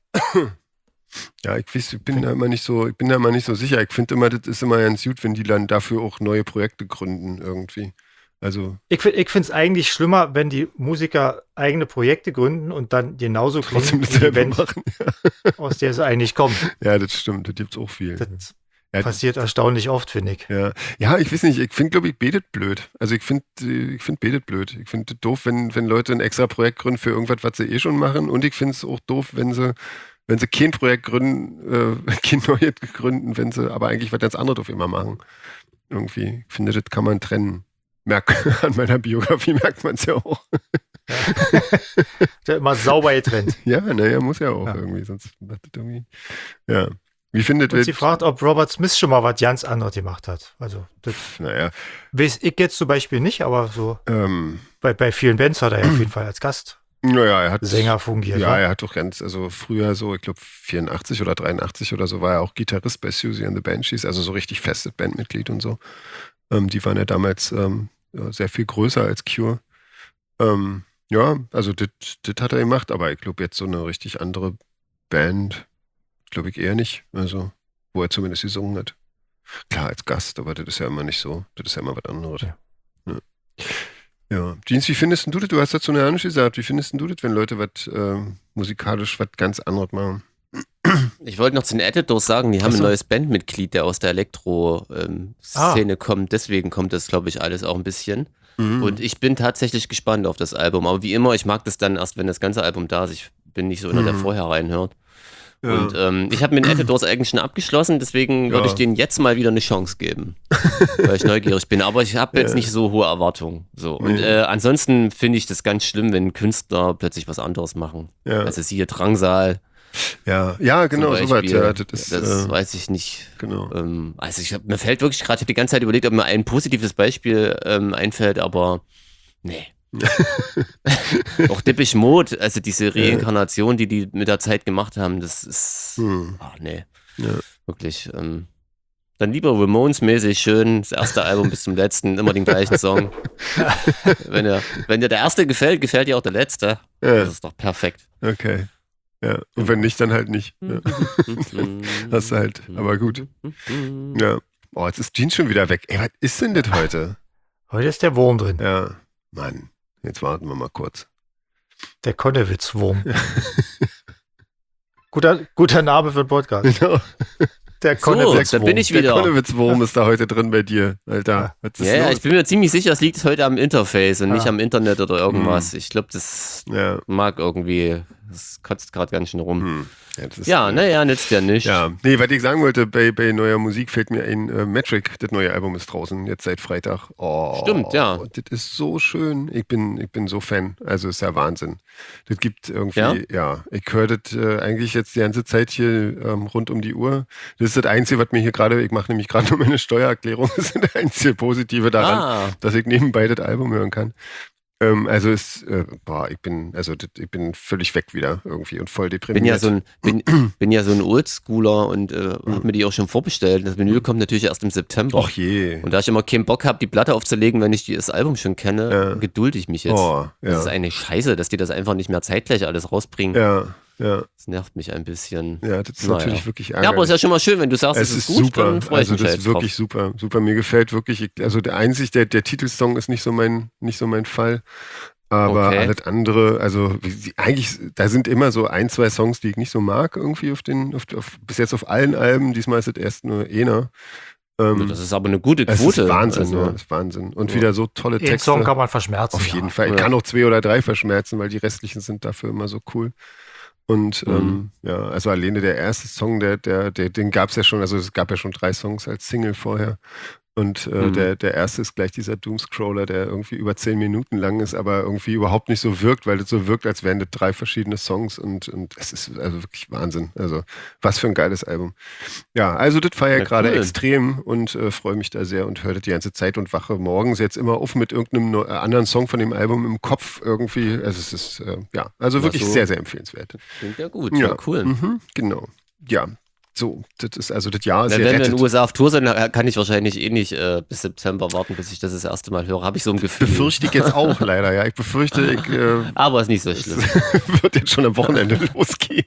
Ja, ich weiß, ich bin da immer nicht so, ich bin da immer nicht so sicher. Ich finde immer, das ist immer ganz gut, wenn die dann dafür auch neue Projekte gründen irgendwie. Also, ich, find- ich finde es eigentlich schlimmer, wenn die Musiker eigene Projekte gründen und dann genauso trotzdem klingen wie die dasselbe Band, machen. aus der sie eigentlich kommen. Ja, das stimmt, das gibt's auch viel. Das Ja, passiert erstaunlich oft, finde ich. Ja, ja, ich weiß nicht, ich finde, glaube ich, betet blöd. Also ich finde, ich finde betet blöd. Ich finde es doof, wenn, wenn Leute ein extra Projekt gründen für irgendwas, was sie eh schon machen. Und ich finde es auch doof, wenn sie, wenn sie kein Projekt gründen, äh, kein neues gründen, wenn sie aber eigentlich was ganz anderes auf immer machen. Irgendwie. Ich finde, das kann man trennen. Merk, an meiner Biografie merkt man es ja auch. Der immer sauber getrennt. Ja, naja, muss ja auch Ja. irgendwie, sonst macht das irgendwie. Ja. Wie findet Und ihr? sie fragt, ob Robert Smith schon mal was ganz anderes gemacht hat. Also, das Naja, weiß ich jetzt zum Beispiel nicht, aber so ähm, bei, bei vielen Bands hat er ja auf jeden Fall als Gastsänger naja, er hat fungiert. Ja, wa? er hat doch ganz, also früher so, ich glaube vierundachtzig oder dreiundachtzig oder so, war er auch Gitarrist bei Siouxsie and the Banshees, also so richtig festes Bandmitglied und so. Ähm, die waren ja damals ähm, ja, sehr viel größer als Cure. Ähm, ja, also das hat er gemacht, aber ich glaube jetzt so eine richtig andere Band, glaube ich eher nicht. Also, wo er zumindest gesungen hat. Klar, als Gast, aber das ist ja immer nicht so. Das ist ja immer was anderes. Ja. Ja. Ja. Jeans, wie findest du das? Du hast dazu noch nicht gesagt. Wie findest du das, wenn Leute was äh, musikalisch was ganz anderes machen? Ich wollte noch zu den Editors sagen, die haben Ach so. ein neues Bandmitglied, der aus der Elektro-Szene kommt. Deswegen kommt das, glaube ich, alles auch ein bisschen. Mhm. Und ich bin tatsächlich gespannt auf das Album. Aber wie immer, ich mag das dann erst, wenn das ganze Album da ist. Ich bin nicht so einer, der Mhm. vorher reinhört. Ja. Und ähm, ich habe mit den Editors eigentlich schon abgeschlossen, deswegen würde Ja. ich denen jetzt mal wieder eine Chance geben, weil ich neugierig bin. Aber ich habe jetzt Ja. nicht so hohe Erwartungen. So. Und Nee. äh, ansonsten finde ich das ganz schlimm, wenn Künstler plötzlich was anderes machen. Ja. Also siehe Drangsal. ja, ja, genau, zum so weit. Beispiel. Ja, das ist, das äh, weiß ich nicht. genau. Ähm, also ich hab, mir fällt wirklich gerade, ich habe die ganze Zeit überlegt, ob mir ein positives Beispiel ähm, einfällt, aber nee. Auch Depeche Mode, also diese Reinkarnation, die die mit der Zeit gemacht haben, das ist, Hm. ach nee, Ja. wirklich. Ähm, dann lieber Ramones-mäßig schön, das erste Album bis zum letzten, immer den gleichen Song. wenn, dir, wenn dir der erste gefällt, gefällt dir auch der letzte. Ja, Das ist doch perfekt. okay. Ja, und wenn nicht, dann halt nicht. Ja. Das ist halt, aber gut. Ja. Oh, jetzt ist Jeans schon wieder weg. Ey, was ist denn das heute? Heute ist der Wurm drin. Ja, Mann. Jetzt warten wir mal kurz. Der Konnewitz-Wurm. guter, guter Name für den Podcast. Genau. Der So, Konnewitz-Wurm. da bin ich Der wieder. Konnewitz-Wurm ist da heute drin bei dir, Alter. Was ist Ja, ja, los? ich bin mir ziemlich sicher, es liegt heute am Interface und Ja. nicht am Internet oder irgendwas. Ich glaube, das Ja. mag irgendwie, das kotzt gerade ganz schön rum. Hm. Ja, das ist, Ja, äh, naja, nützt ja nicht. Ja, nee, was ich sagen wollte, bei, bei neuer Musik fällt mir ein, äh, Metric, das neue Album ist draußen, jetzt seit Freitag. Oh, Stimmt, ja. Das ist so schön. Ich bin, ich bin so Fan. Also ist ja Wahnsinn. Das gibt irgendwie, Ja? ja, ich höre das äh, eigentlich jetzt die ganze Zeit hier ähm, rund um die Uhr. Das ist das Einzige, was mir hier gerade, ich mache nämlich gerade nur meine Steuererklärung, das ist das einzige Positive daran, Ah, dass ich nebenbei das Album hören kann. Ähm, also ist, äh, boah, ich bin, also das, ich bin völlig weg wieder irgendwie und voll deprimiert. bin ja so ein, bin, bin ja so ein Oldschooler und äh, hab mir die auch schon vorbestellt. Das Vinyl kommt natürlich erst im September. Och je. Und da ich immer keinen Bock habe, die Platte aufzulegen, wenn ich die- das Album schon kenne, Ja. gedulde ich mich jetzt. Oh, Das ist ja. eine Scheiße, dass die das einfach nicht mehr zeitgleich alles rausbringen. Ja, ja, Das nervt mich ein bisschen. ja, das ist Naja. natürlich wirklich Ja, ärgerlich. aber ist ja schon mal schön, wenn du sagst, Es es ist ist gut, super, dann freue ich also mich das halt ist wirklich drauf. super, super. Mir gefällt wirklich, ich, also der einzig, der, der Titelsong ist nicht so mein, nicht so mein Fall, aber Okay. alles andere, also wie sie- eigentlich, da sind immer so ein, zwei Songs, die ich nicht so mag irgendwie auf den, auf, auf, bis jetzt auf allen Alben, diesmal ist es erst nur einer. Ähm, Das ist aber eine gute es Quote. ist Wahnsinn, Also, ja, es ist Wahnsinn. Und Ja. wieder so tolle Den Texte. Song kann man verschmerzen. Auf ja. jeden Fall. Ich Ja. kann auch zwei oder drei verschmerzen, weil die restlichen sind dafür immer so cool. Und Mhm. ähm, ja, also alleine der erste Song, der, der, der, den gab es ja schon, also es gab ja schon drei Songs als Single vorher. Und äh, Mhm. der, der erste ist gleich dieser Doomscroller, der irgendwie über zehn Minuten lang ist, aber irgendwie überhaupt nicht so wirkt, weil das so wirkt, als wären das drei verschiedene Songs und, und es ist also wirklich Wahnsinn. Also was für ein geiles Album. Ja, also das feiere ich Ja, gerade cool. extrem und äh, freue mich da sehr und höre das die ganze Zeit und wache morgens jetzt immer auf mit irgendeinem neu- äh, anderen Song von dem Album im Kopf irgendwie. Also es ist, äh, ja, also Na wirklich so. sehr, sehr empfehlenswert. Klingt ja gut, ja, cool. Mhm, genau. Ja, so, das ist also das Jahr ist Wenn wir in gerettet. den U S A auf Tour sind, dann kann ich wahrscheinlich eh nicht äh, bis September warten, bis ich das das erste Mal höre. Habe ich so ein Gefühl. Befürchte ich jetzt auch leider, ja. Ich befürchte, ich äh, Aber ist nicht so schlimm. wird jetzt schon am Wochenende losgehen.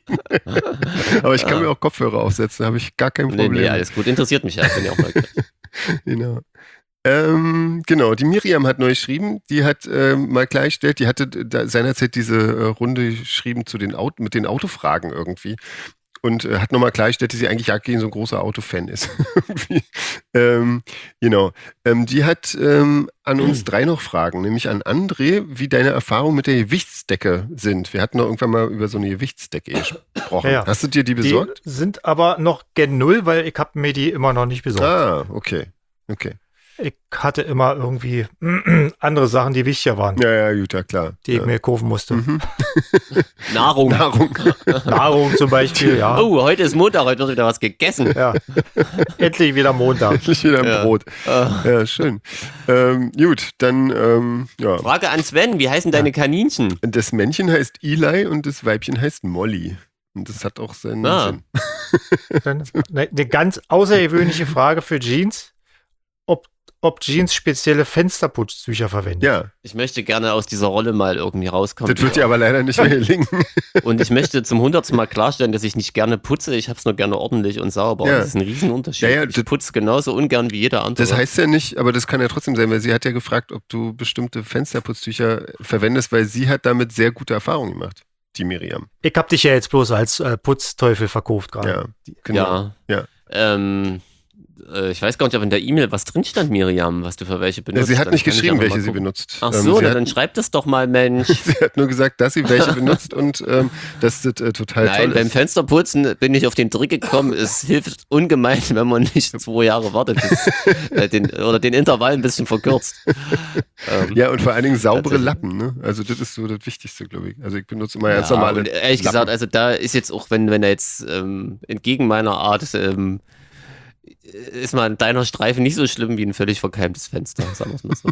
Aber ich kann mir auch Kopfhörer aufsetzen, da habe ich gar kein Nee, Problem. nee, alles gut. Interessiert mich ja. Bin ja auch mal Genau. Ähm, genau, die Miriam hat neu geschrieben, die hat ähm, mal klargestellt, die hatte da seinerzeit diese äh, Runde geschrieben zu den Auto, mit den Autofragen irgendwie und äh, hat nochmal klargestellt, dass sie eigentlich ja so ein großer Autofan ist. Irgendwie. ähm, genau. Ähm, die hat ähm, an uns drei noch Fragen, nämlich an André, wie deine Erfahrungen mit der Gewichtsdecke sind. Wir hatten noch irgendwann mal über so eine Gewichtsdecke gesprochen. Ja, ja. Hast du dir die Die besorgt? sind aber noch gen Null, weil ich habe mir die immer noch nicht besorgt. Ah, okay. Okay. Ich hatte immer irgendwie andere Sachen, die wichtiger waren, Ja, ja, gut, ja, klar. die ich ja. mir kaufen musste. Mhm. Nahrung. Nahrung. Nahrung zum Beispiel, ja. Oh, heute ist Montag, heute wird wieder was gegessen. ja. Endlich wieder Montag. Endlich wieder ein Ja. Brot. Äh, Ja, schön. Ähm, gut, dann, ähm, ja. Frage an Sven, wie heißen deine Kaninchen? Das Männchen heißt Eli und das Weibchen heißt Molly. Und das hat auch seinen Ah. Sinn. Dann eine, eine ganz außergewöhnliche Frage für Jeans, ob, ob Jeans spezielle Fensterputztücher verwendet. Ja, Ich möchte gerne aus dieser Rolle mal irgendwie rauskommen. das wird dir aber leider nicht mehr gelingen. Und ich möchte zum hundertsten Mal klarstellen, dass ich nicht gerne putze. Ich habe es nur gerne ordentlich und sauber. Ja. Das ist ein Riesenunterschied. Ja, ja, ich das- putze genauso ungern wie jeder andere. Das heißt ja nicht, aber das kann ja trotzdem sein, weil sie hat ja gefragt, ob du bestimmte Fensterputztücher verwendest, weil sie hat damit sehr gute Erfahrungen gemacht, die Miriam. Ich hab dich ja jetzt bloß als äh, Putzteufel verkauft gerade. Ja, genau. Ja. Ja. Ähm, äh, ich weiß gar nicht, ob in der E-Mail was drin stand, Miriam, was du für welche Ja, benutzt. sie hat Dann nicht kann ich geschrieben, aber welche mal sie gucken. benutzt. Ach Ähm, so, sie, na, hat, dann schreib das doch mal, Mensch. sie hat nur gesagt, dass sie welche benutzt und ähm, dass das äh, total Nein, toll beim ist. Fensterputzen bin ich auf den Trick gekommen, es hilft ungemein, wenn man nicht zwei Jahre wartet, bis, äh, den, oder den Intervall ein bisschen verkürzt. Ähm, Ja, und vor allen Dingen saubere Tatsächlich. Lappen, ne? Also das ist so das Wichtigste, glaube ich. Also ich benutze immer ganz ja, normale und ehrlich Lappen. gesagt, also da ist jetzt auch, wenn, wenn er jetzt ähm, entgegen meiner Art, ähm, ist mal ein deiner Streifen nicht so schlimm wie ein völlig verkeimtes Fenster, sagen wir es mal so.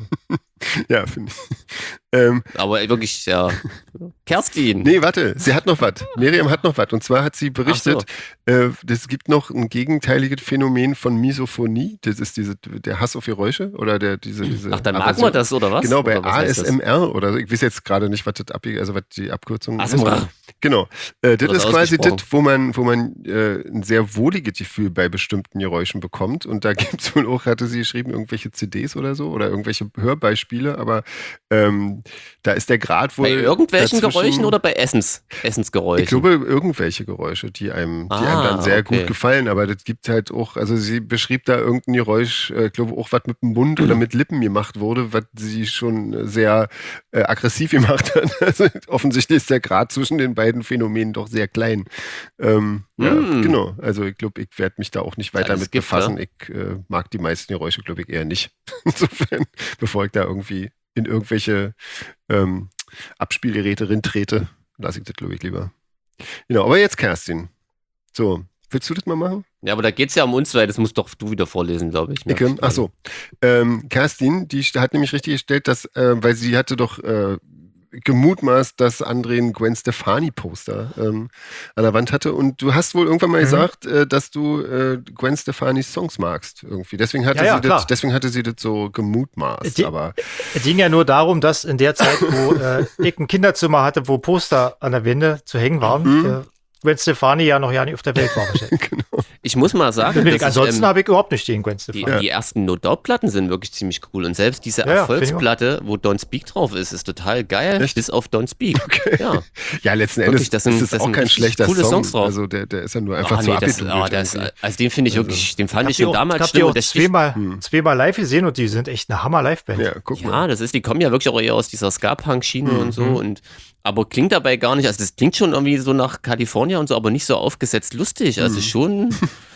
Ja, finde ich. Ähm, Aber wirklich, ja. Kerstin. nee, warte, sie hat noch was. Miriam hat noch was. Und zwar hat sie berichtet, Ach äh, es gibt noch ein gegenteiliges Phänomen von Misophonie. Das ist diese, der Hass auf Geräusche oder der, diese, diese Ach, dann mag Aversion. man das, oder was? Genau, bei oder was heißt das? A S M R oder so. Ich weiß jetzt gerade nicht, was das ab, also was die Abkürzung A S ist. M R. Genau. Äh, das Oder ist so quasi ausgesprochen. das, wo man, wo man äh, ein sehr wohliges Gefühl bei bestimmten Geräuschen bekommt. Und da gibt es wohl auch, hatte sie geschrieben, irgendwelche C Ds oder so oder irgendwelche Hörbeispiele, aber ähm, da ist der Grad wohl. Bei irgendwelchen dazwischen- Geräuschen oder bei Essens, Essensgeräuschen? Ich glaube, irgendwelche Geräusche, die einem, die einem Ah, dann sehr okay. gut gefallen. Aber das gibt halt auch, also sie beschrieb da irgendein Geräusch, äh, ich glaube auch, was mit dem Mund oder mit Lippen gemacht wurde, was sie schon sehr äh, aggressiv gemacht hat. Also offensichtlich ist der Grad zwischen den beiden Phänomenen doch sehr klein. Ähm, ja, Mm. genau. Also ich glaube, ich werde mich da auch nicht weiter Alles mit Gift, befassen. Ich äh, mag die meisten Geräusche, glaube ich, eher nicht. Insofern, bevor ich da irgendwie in irgendwelche ähm, Abspielgeräte rintrete, lasse ich das, glaube ich, lieber. Genau, aber jetzt Kerstin. So, willst du das mal machen? Ja, aber da geht es ja um uns, weil das musst doch du wieder vorlesen, glaube ich. Ich, ähm, ach so. Ähm, Kerstin, die st- hat nämlich richtig gestellt, dass, äh, weil sie hatte doch äh, gemutmaßt, dass André ein Gwen Stefani-Poster ähm, an der Wand hatte. Und du hast wohl irgendwann mal Mhm. gesagt, äh, dass du äh, Gwen Stefanis Songs magst irgendwie. Deswegen hatte, Ja, ja, sie das, klar. deswegen hatte sie das so gemutmaßt. Die- aber Es ging ja nur darum, dass in der Zeit, wo äh, ich ein Kinderzimmer hatte, wo Poster an der Wände zu hängen waren, Mhm. äh, Gwen Stefani ja noch ja nicht auf der Welt war wahrscheinlich. Ich muss mal sagen, dass ich, Ansonsten ähm, habe ich überhaupt nicht den Gwen die, Stefani. Ja. die ersten No-Doubt-Platten sind wirklich ziemlich cool. Und selbst diese Ja, ja, finde ich Erfolgsplatte, wo Don't Speak drauf ist, ist total geil, Echt? bis auf Don't Speak. Okay. Ja. ja, letzten Wirklich, Endes das sind- ist es das auch sind kein richtig schlechter coole Song. Songs drauf. Also der, der ist ja nur einfach Ah, zu nee, das, abgedudelt ah, das, irgendwie. also den finde ich Also, wirklich, den fand Hab ich die schon auch, damals ich habe die schlimm. auch und das zweimal, Hm. zweimal live gesehen und die sind echt eine Hammer-Live-Band. Ja, guck mal. Ja, das ist, die kommen ja wirklich auch eher aus dieser Ska-Punk-Schiene Mhm. und so. Und, aber klingt dabei gar nicht, also das klingt schon irgendwie so nach California und so, aber nicht so aufgesetzt lustig. Also Mhm. schon,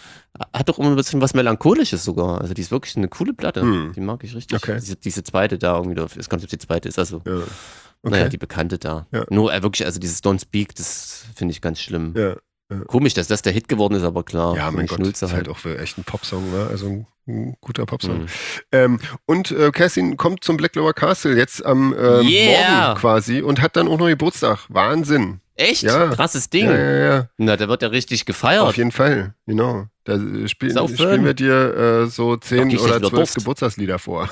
hat doch immer ein bisschen was Melancholisches sogar. Also die ist wirklich eine coole Platte. Mhm. Die mag ich richtig. Okay. Diese, diese zweite da irgendwie, ich weiß gar nicht, ob die zweite ist, also, Ja. Okay. naja, die bekannte da. Ja. Nur äh, wirklich, also dieses Don't Speak, das finde ich ganz schlimm. ja. Komisch, dass das der Hit geworden ist, aber klar. Ja, mein man Gott, schnulzt das ist halt. halt auch für echt ein Popsong, ne? Also ein, ein guter Popsong. Mhm. Ähm, und äh, Kerstin kommt zum Black Lower Castle jetzt am ähm, Yeah! Morgen quasi und hat dann auch noch Geburtstag. Wahnsinn. Echt? Ja. Krasses Ding. Ja, ja, ja. Na, da wird ja richtig Auf gefeiert. jeden Fall, genau. Da äh, spiel, Sau spielen schön. wir dir äh, so zehn krieg ich oder wieder zwölf Durst. Geburtstagslieder vor.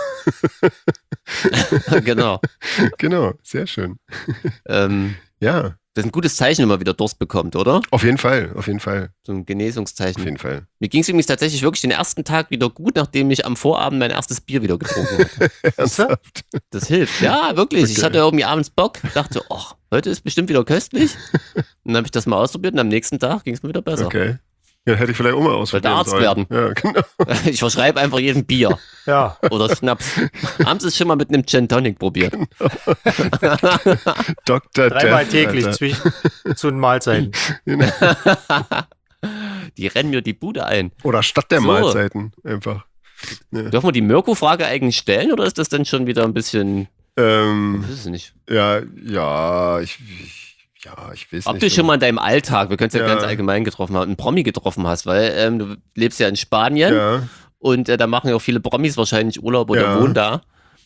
Genau. Genau, sehr schön. Ähm, Ja, das ist ein gutes Zeichen, wenn man wieder Durst bekommt, oder? auf jeden Fall, auf jeden Fall, So ein auf Genesungszeichen. jeden Fall. Mir ging es übrigens tatsächlich wirklich den ersten Tag wieder gut, nachdem ich am Vorabend mein erstes Bier wieder getrunken hatte. Ernsthaft? Das hilft. Ja, wirklich. Ich Okay. hatte irgendwie abends Bock, dachte, ach, heute ist bestimmt wieder köstlich. Und dann habe ich das mal ausprobiert und am nächsten Tag ging es mir wieder besser. Okay. Ja, hätte ich vielleicht auch mal ausprobieren Arzt sollen. werden. Ja, genau. Ich verschreibe einfach jedem Bier Ja, oder Schnaps. Haben Sie es schon mal mit einem Gin Tonic probiert? Doktor dreimal Death, täglich Alter. zwischen zu den Mahlzeiten. Die rennen mir die Bude ein. Oder statt der So. Mahlzeiten einfach. Ja. Dürfen wir die Mirko-Frage eigentlich stellen oder ist das dann schon wieder ein bisschen, Ähm, ich weiß es nicht. ja, ja, ich, ich, ja, ich weiß Ob nicht. du schon mal in deinem Alltag, wir können es ja, Ja. ganz allgemein getroffen haben, einen Promi getroffen hast, weil ähm, du lebst ja in Spanien Ja, und äh, da machen ja auch viele Promis wahrscheinlich Urlaub oder Ja. wohnen da.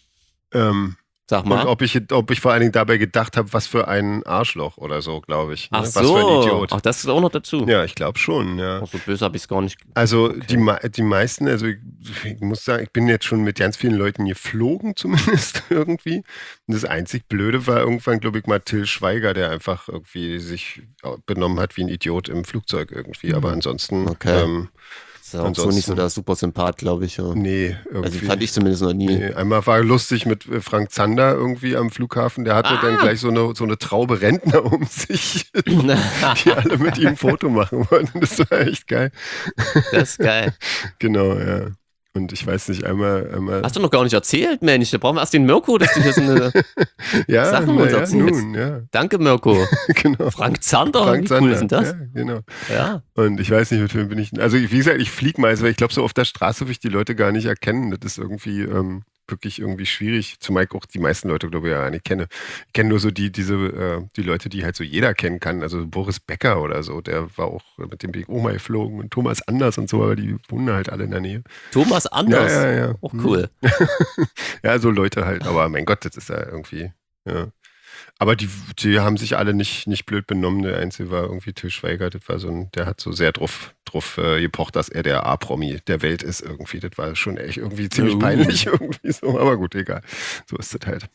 ähm, Sag und mal. ob ich, ob ich vor allen Dingen dabei gedacht habe, was für ein Arschloch oder so, glaube ich. Ne? Ach Was für ein so, Idiot. ach, das ist auch noch dazu. Ja, ich glaube schon, ja. Ach, so böse habe ich es gar nicht. Also Okay. die, mei- die meisten, also ich, ich muss sagen, ich bin jetzt schon mit ganz vielen Leuten geflogen zumindest irgendwie. Und das einzig Blöde war irgendwann, glaube ich, mal Till Schweiger, der einfach irgendwie sich benommen hat wie ein Idiot im Flugzeug irgendwie. Aber ansonsten, Okay. ähm, Das ist auch so nicht so Ansonsten- der super Sympath, glaube ich. Ja. nee, Also irgendwie. fand ich zumindest noch nie. Nee, einmal war lustig mit äh, Frank Zander irgendwie am Flughafen. Der hatte Ah. dann gleich so eine, so eine Traube Rentner um sich, die alle mit ihm ein Foto machen wollten. Das war echt geil. Das ist geil. Genau, ja. Und ich weiß nicht, einmal, einmal. Hast du noch gar nicht erzählt, Mensch. Da brauchen wir erst den Mirko, dass du hier so eine. ja, Sachen na uns ja, erzählst. nun, ja, Danke, Mirko. genau. Frank Zander, Frank wie Zander. cool ist denn das? Ja, genau. Ja. Und ich weiß nicht, mit wem bin ich. Also, wie gesagt, ich fliege mal, weil ich glaube, so auf der Straße will ich die Leute gar nicht erkennen. Das ist irgendwie ähm, wirklich irgendwie schwierig. Zumal ich auch die meisten Leute, glaube ich, ja nicht kenne. Ich kenne nur so die, diese, äh, die Leute, die halt so jeder kennen kann. Also Boris Becker oder so, der war auch, mit dem bin ich auch mal geflogen. Und Thomas Anders und so, aber die wohnen halt alle in der Nähe. Thomas Anders. Ja, ja, ja. Auch Hm. cool. Ja, so Leute halt. Aber mein Gott, das ist ja irgendwie, ja. Aber die, die haben sich alle nicht, nicht blöd benommen. Der Einzige war irgendwie Till Schweiger. Das war so ein, der hat so sehr drauf, drauf äh, gepocht, dass er der A-Promi der Welt ist irgendwie. Das war schon echt irgendwie ziemlich Uh. peinlich irgendwie so. Aber gut, egal. So ist das halt.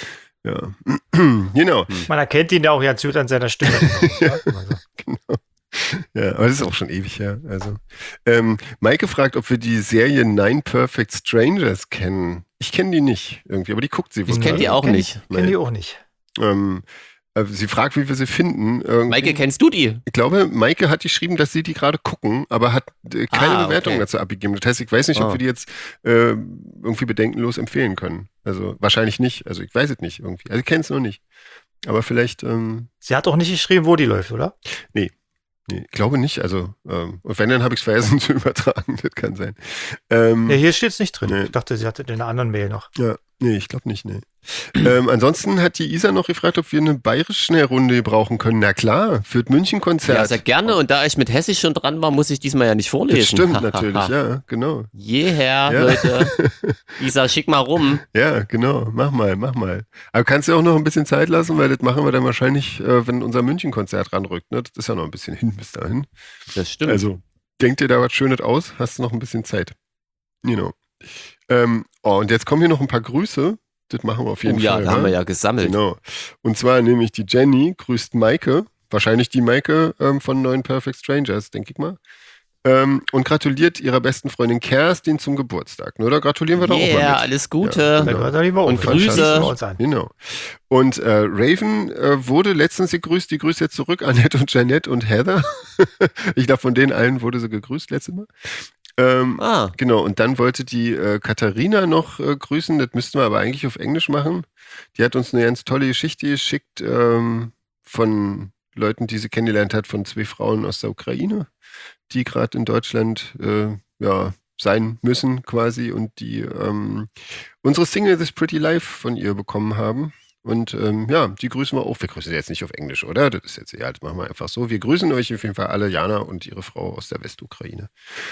Ja. Genau. Man erkennt ihn ja auch ganz gut an seiner Stimme. Also, Genau. Ja, aber das ist auch schon ewig her. Also, ähm, Maike fragt, ob wir die Serie Nine Perfect Strangers kennen. Ich kenne die nicht irgendwie, aber die guckt sie wohl. Ich kenne die ne? auch kenn nicht. Kenn die auch nicht. Ähm, äh, sie fragt, wie wir sie finden. Irgendwie. Maike, kennst du die? Ich glaube, Maike hat geschrieben, dass sie die gerade gucken, aber hat äh, keine Ah, Bewertung okay. dazu abgegeben. Das heißt, ich weiß nicht, ob Ah. wir die jetzt äh, irgendwie bedenkenlos empfehlen können. Also wahrscheinlich nicht. Also ich weiß es nicht irgendwie. Also ich kenne es noch nicht. Aber vielleicht, ähm, Sie hat auch nicht geschrieben, wo die läuft, oder? nee, ich glaube nicht. Also, ähm, und wenn, dann habe ich es vergessen zu übertragen. Das kann sein. Ähm, Ja, hier steht es nicht drin. Nee. Ich dachte, sie hatte in einer anderen Mail noch. Ja, nee, ich glaube nicht, nee. ähm, ansonsten hat die Isa noch gefragt, ob wir eine bayerisch-Schnellrunde brauchen können. Na klar, für das München-Konzert. Ja, sehr gerne. Und da ich mit Hessisch schon dran war, muss ich diesmal ja nicht vorlesen. Das stimmt natürlich, ja, genau. Jeher, Ja. Leute. Isa, schick mal rum. Ja, genau, mach mal, mach mal. Aber kannst du auch noch ein bisschen Zeit lassen, weil das machen wir dann wahrscheinlich, äh, wenn unser München-Konzert ranrückt. Ne? Das ist ja noch ein bisschen hin bis dahin. Das stimmt. Also, denk dir da was Schönes aus, hast du noch ein bisschen Zeit. Genau. Ähm, oh, und jetzt kommen hier noch ein paar Grüße. Das machen wir auf jeden oh ja, Fall. da ne? haben wir ja gesammelt. Genau. Und zwar nämlich die Jenny grüßt Maike, wahrscheinlich die Maike ähm, von Neuen Perfect Strangers, denke ich mal. Ähm, und gratuliert ihrer besten Freundin Kerstin zum Geburtstag. Ne? Da gratulieren wir doch auch mal Yeah, mit. alles Gute. Ja, Dann genau. hört er lieber Und auf. Grüße. Schließen wir uns an. Genau. Und äh, Raven äh, wurde letztens gegrüßt, die grüßt jetzt zurück, Annette und Jeanette und Heather. Ich glaube, von denen allen wurde sie gegrüßt letztes Mal. Ähm, Ah, Genau, und dann wollte die äh, Katharina noch äh, grüßen, das müssten wir aber eigentlich auf Englisch machen. Die hat uns eine ganz tolle Geschichte geschickt ähm, von Leuten, die sie kennengelernt hat, von zwei Frauen aus der Ukraine, die gerade in Deutschland äh, ja, sein müssen quasi und die ähm, unsere Single This Pretty Life von ihr bekommen haben. Und ähm, ja, die grüßen wir auch. Wir grüßen jetzt nicht auf Englisch, oder? Das ist jetzt, ja, das machen wir einfach so. Wir grüßen euch auf jeden Fall alle, Jana und ihre Frau aus der Westukraine.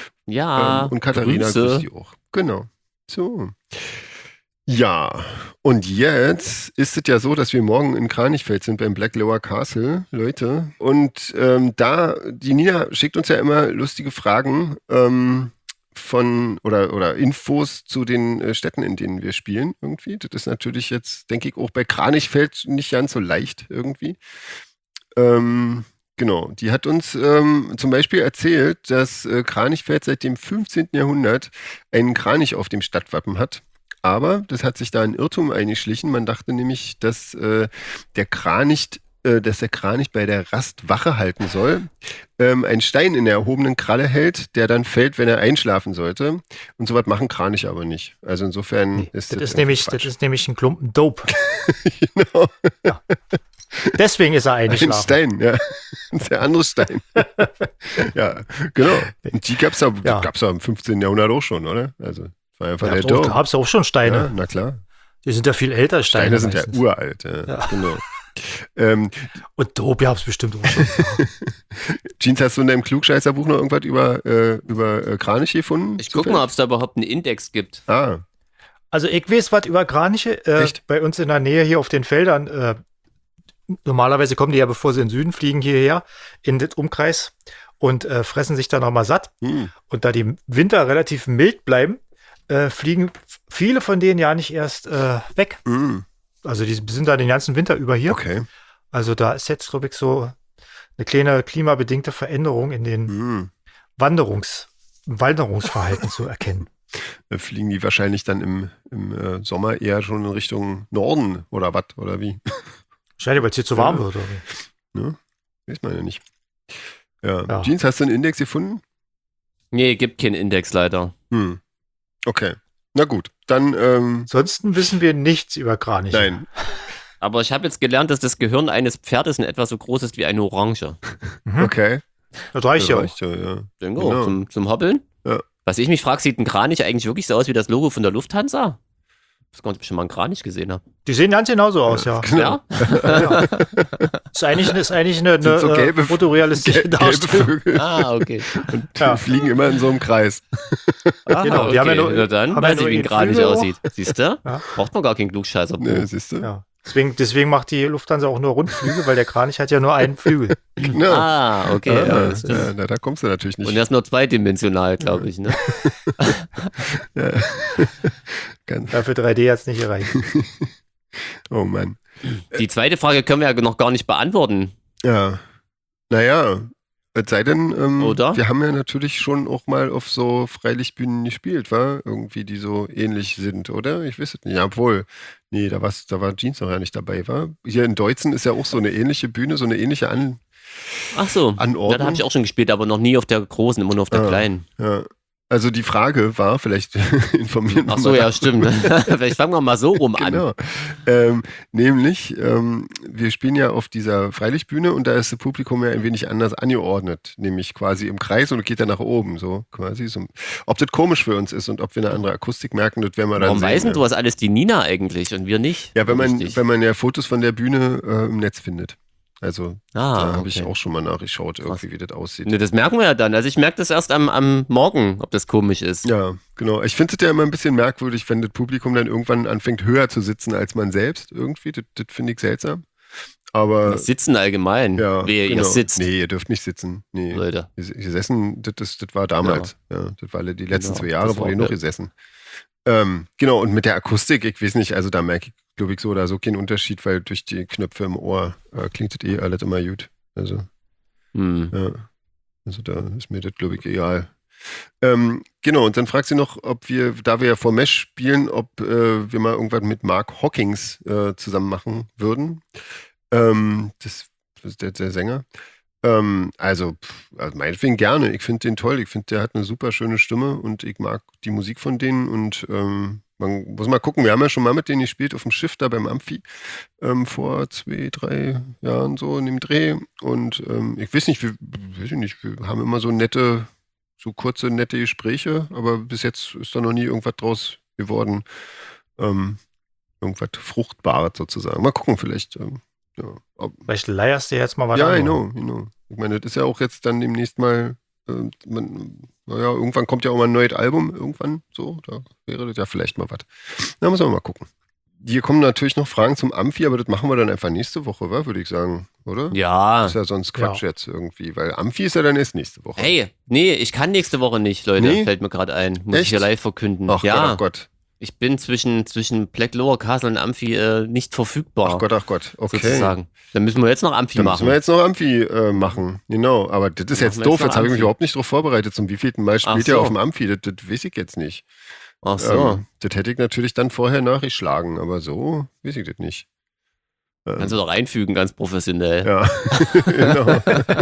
ja. Ähm, und Katharina Grüße. grüßt die auch. Genau. So. Ja, und jetzt ist es ja so, dass wir morgen in Kranichfeld sind beim Black Lower Castle, Leute. Und ähm, da, die Nina schickt uns ja immer lustige Fragen ähm, von oder, oder Infos zu den äh, Städten, in denen wir spielen irgendwie. Das ist natürlich jetzt, denke ich, auch bei Kranichfeld nicht ganz so leicht irgendwie. Ähm, Genau, die hat uns ähm, zum Beispiel erzählt, dass äh, Kranichfeld seit dem fünfzehnten Jahrhundert einen Kranich auf dem Stadtwappen hat. Aber das hat sich da ein Irrtum eingeschlichen. Man dachte nämlich, dass äh, der Kranich, äh, dass der Kranich bei der Rast Wache halten soll, ähm, einen Stein in der erhobenen Kralle hält, der dann fällt, wenn er einschlafen sollte. Und sowas machen Kraniche aber nicht. Also insofern Nee, ist das, das ist nämlich, das Quatsch. ist nämlich ein Klumpen Dope. Genau. Ja. Deswegen ist er Ein eingeschlafen. Stein, ja. Der andere Stein. Ja, genau. Und die gab es ja, Ja. gab's ja im fünfzehnten Jahrhundert auch schon, oder? Also, das war einfach der Da Turm. hab's auch schon Steine. Ja, na klar. Die sind ja viel älter, Steine. Steine sind meistens. ja uralt. Ja, Ja. genau. Ähm, Und Dope hab's bestimmt auch schon. Jeans, hast du in deinem Klugscheißerbuch noch irgendwas über, äh, über äh, Kraniche gefunden? Ich guck mal, ob es da überhaupt einen Index gibt. Ah, Also ich weiß was über Kraniche. Äh, Echt? bei uns in der Nähe hier auf den Feldern. Äh, normalerweise kommen die ja, bevor sie in den Süden fliegen, hierher in den Umkreis und äh, fressen sich dann nochmal satt. hm. Und da die Winter relativ mild bleiben, äh, fliegen viele von denen ja nicht erst äh, weg. Hm. Also die sind da den ganzen Winter über hier. Okay. Also da ist jetzt, glaube ich, so eine kleine klimabedingte Veränderung in den Hm. Wanderungs im Wanderungsverhalten zu erkennen. Da fliegen die wahrscheinlich dann im, im äh, Sommer eher schon in Richtung Norden oder was, oder wie? Wahrscheinlich, weil es hier zu warm Ja. wird. Oder wie? Ne? Weiß man ja nicht. Ja. Ja. Jeans, hast du einen Index gefunden? Nee, gibt keinen Index leider. Hm. Okay. Na gut, dann, ähm, Ansonsten wissen wir nichts über Kraniche. nein. Aber ich habe jetzt gelernt, dass das Gehirn eines Pferdes in etwa so groß ist wie eine Orange. Mhm. Okay. Das reicht ja auch. reicht ja, ja. Denke Genau. auch, zum, zum Hoppeln. Ja. Was ich mich frage, sieht ein Kranich eigentlich wirklich so aus wie das Logo von der Lufthansa? Ich weiß gar nicht, ob ich schon mal einen Kranich gesehen habe. Die sehen ganz genauso aus, ja. Genau. Ja? Ist eigentlich, ist eigentlich eine, Sind eine so gelbe- äh, fotorealistische Gel gelbe Darstellung. Vögel. Ah, okay. Und die Ja. fliegen immer in so einem Kreis. Ah, Genau, okay. die haben ja nur- Na dann haben weiß ja ich, nur wie ein ihren Kranich Flügel auch. aussieht. Siehst du? Ja. Braucht man gar keinen Klugscheißer. Ne, siehst du? Ja. Deswegen, deswegen macht die Lufthansa auch nur Rundflüge, weil der Kranich hat ja nur einen Flügel. Genau. Ah, okay. Ah, ja, das stimmt. ja, na, da kommst du natürlich nicht. Und er ist nur zweidimensional, glaube ich. Ne? Ja. Ganz, Ja, für drei D hat es nicht gereicht. oh Mann. Die zweite Frage können wir ja noch gar nicht beantworten. Ja. Naja, es sei denn, ähm, Oder? wir haben ja natürlich schon auch mal auf so Freilichtbühnen gespielt, war? Irgendwie, die so ähnlich sind, oder? Ich weiß es nicht. Ja, obwohl, nee, da, war's, da war Jeans noch ja nicht dabei, war? Hier in Deutzen ist ja auch so eine ähnliche Bühne, so eine ähnliche An Ach so. Anordnung. Ja, da habe ich auch schon gespielt, aber noch nie auf der großen, immer nur auf der Ah. kleinen. Ja. Also die Frage war, vielleicht informieren wir Ach so, mal ja, stimmt. Vielleicht fangen wir mal so rum an. Genau. Ähm, nämlich, ähm, wir spielen ja auf dieser Freilichtbühne und da ist das Publikum ja ein wenig anders angeordnet, nämlich quasi im Kreis und geht dann nach oben, so quasi. So. Ob das komisch für uns ist und ob wir eine andere Akustik merken, das werden wir dann Warum sehen. weiß denn ja. du was alles die Nina eigentlich und wir nicht? Ja, wenn man, Richtig. wenn man ja Fotos von der Bühne äh, im Netz findet. Also ah, da habe okay. ich auch schon mal nachgeschaut, irgendwie, wie das aussieht. Ne, das merken wir ja dann. Also ich merke das erst am, am Morgen, ob das komisch ist. Ja, genau. Ich finde es ja immer ein bisschen merkwürdig, wenn das Publikum dann irgendwann anfängt, höher zu sitzen als man selbst irgendwie. Das, das finde ich seltsam. Aber Das Sitzen allgemein. ja, Wehe, genau. ihr sitzt, Nee, ihr dürft nicht sitzen. Nee. Leute. Gesessen, das, das, das war damals. Ja. das war die letzten Genau, zwei Jahre, das wo war- ich noch ja. gesessen. Ähm, genau, und mit der Akustik, ich weiß nicht, also da merke ich, glaube ich, so oder so keinen Unterschied, weil durch die Knöpfe im Ohr äh, klingt das eh alles immer gut. Also, Hm. ja. Also da ist mir das, glaube ich, egal. Ähm, genau, und dann fragt sie noch, ob wir, da wir ja vor Mesh spielen, ob äh, wir mal irgendwas mit Mark Hawkins äh, zusammen machen würden. Ähm, das, das ist der, der Sänger. Ähm, also, pff, also meinetwegen gerne. Ich finde den toll. Ich finde, der hat eine super schöne Stimme und ich mag die Musik von denen und ähm, man muss mal gucken. Wir haben ja schon mal mit denen gespielt auf dem Schiff da beim Amphi ähm, vor zwei, drei Jahren so in dem Dreh und ähm, ich weiß nicht, wir, weiß ich nicht, wir haben immer so nette, so kurze, nette Gespräche, aber bis jetzt ist da noch nie irgendwas draus geworden. Ähm, irgendwas Fruchtbares sozusagen. Mal gucken, vielleicht. Ähm, ja, ob, Vielleicht leierst du jetzt mal was ja, an. genau, genau. Ich meine, das ist ja auch jetzt dann demnächst mal, äh, man, naja, irgendwann kommt ja auch mal ein neues Album, irgendwann so, da wäre das ja vielleicht mal was. Da müssen wir mal gucken. Hier kommen natürlich noch Fragen zum Amphi, aber das machen wir dann einfach nächste Woche, wa, würde ich sagen, oder? Ja. Das ist ja sonst Quatsch Ja. jetzt irgendwie, weil Amphi ist ja dann erst nächste Woche. Hey, nee, ich kann nächste Woche nicht, Leute. Nee? Fällt mir gerade ein. Muss Echt? ich hier live verkünden. Ach ja, Gott, ach Gott, ich bin zwischen, zwischen Black Lower Castle und Amphi äh, nicht verfügbar. ach Gott, ach Gott, okay. Sozusagen. Dann müssen wir jetzt noch Amphi Dann machen. müssen wir jetzt noch Amphi äh, machen, genau, aber das ist Dann jetzt machen wir doof, jetzt noch jetzt habe ich mich Amphi. überhaupt nicht drauf vorbereitet, zum wievielten Mal spielt Ach ihr so. auf dem Amphi, das, das weiß ich jetzt nicht. Ach so. Ähm, das hätte ich natürlich dann vorher nachgeschlagen, aber so weiß ich das nicht. Ähm, Kannst du doch einfügen, ganz professionell. ja, genau.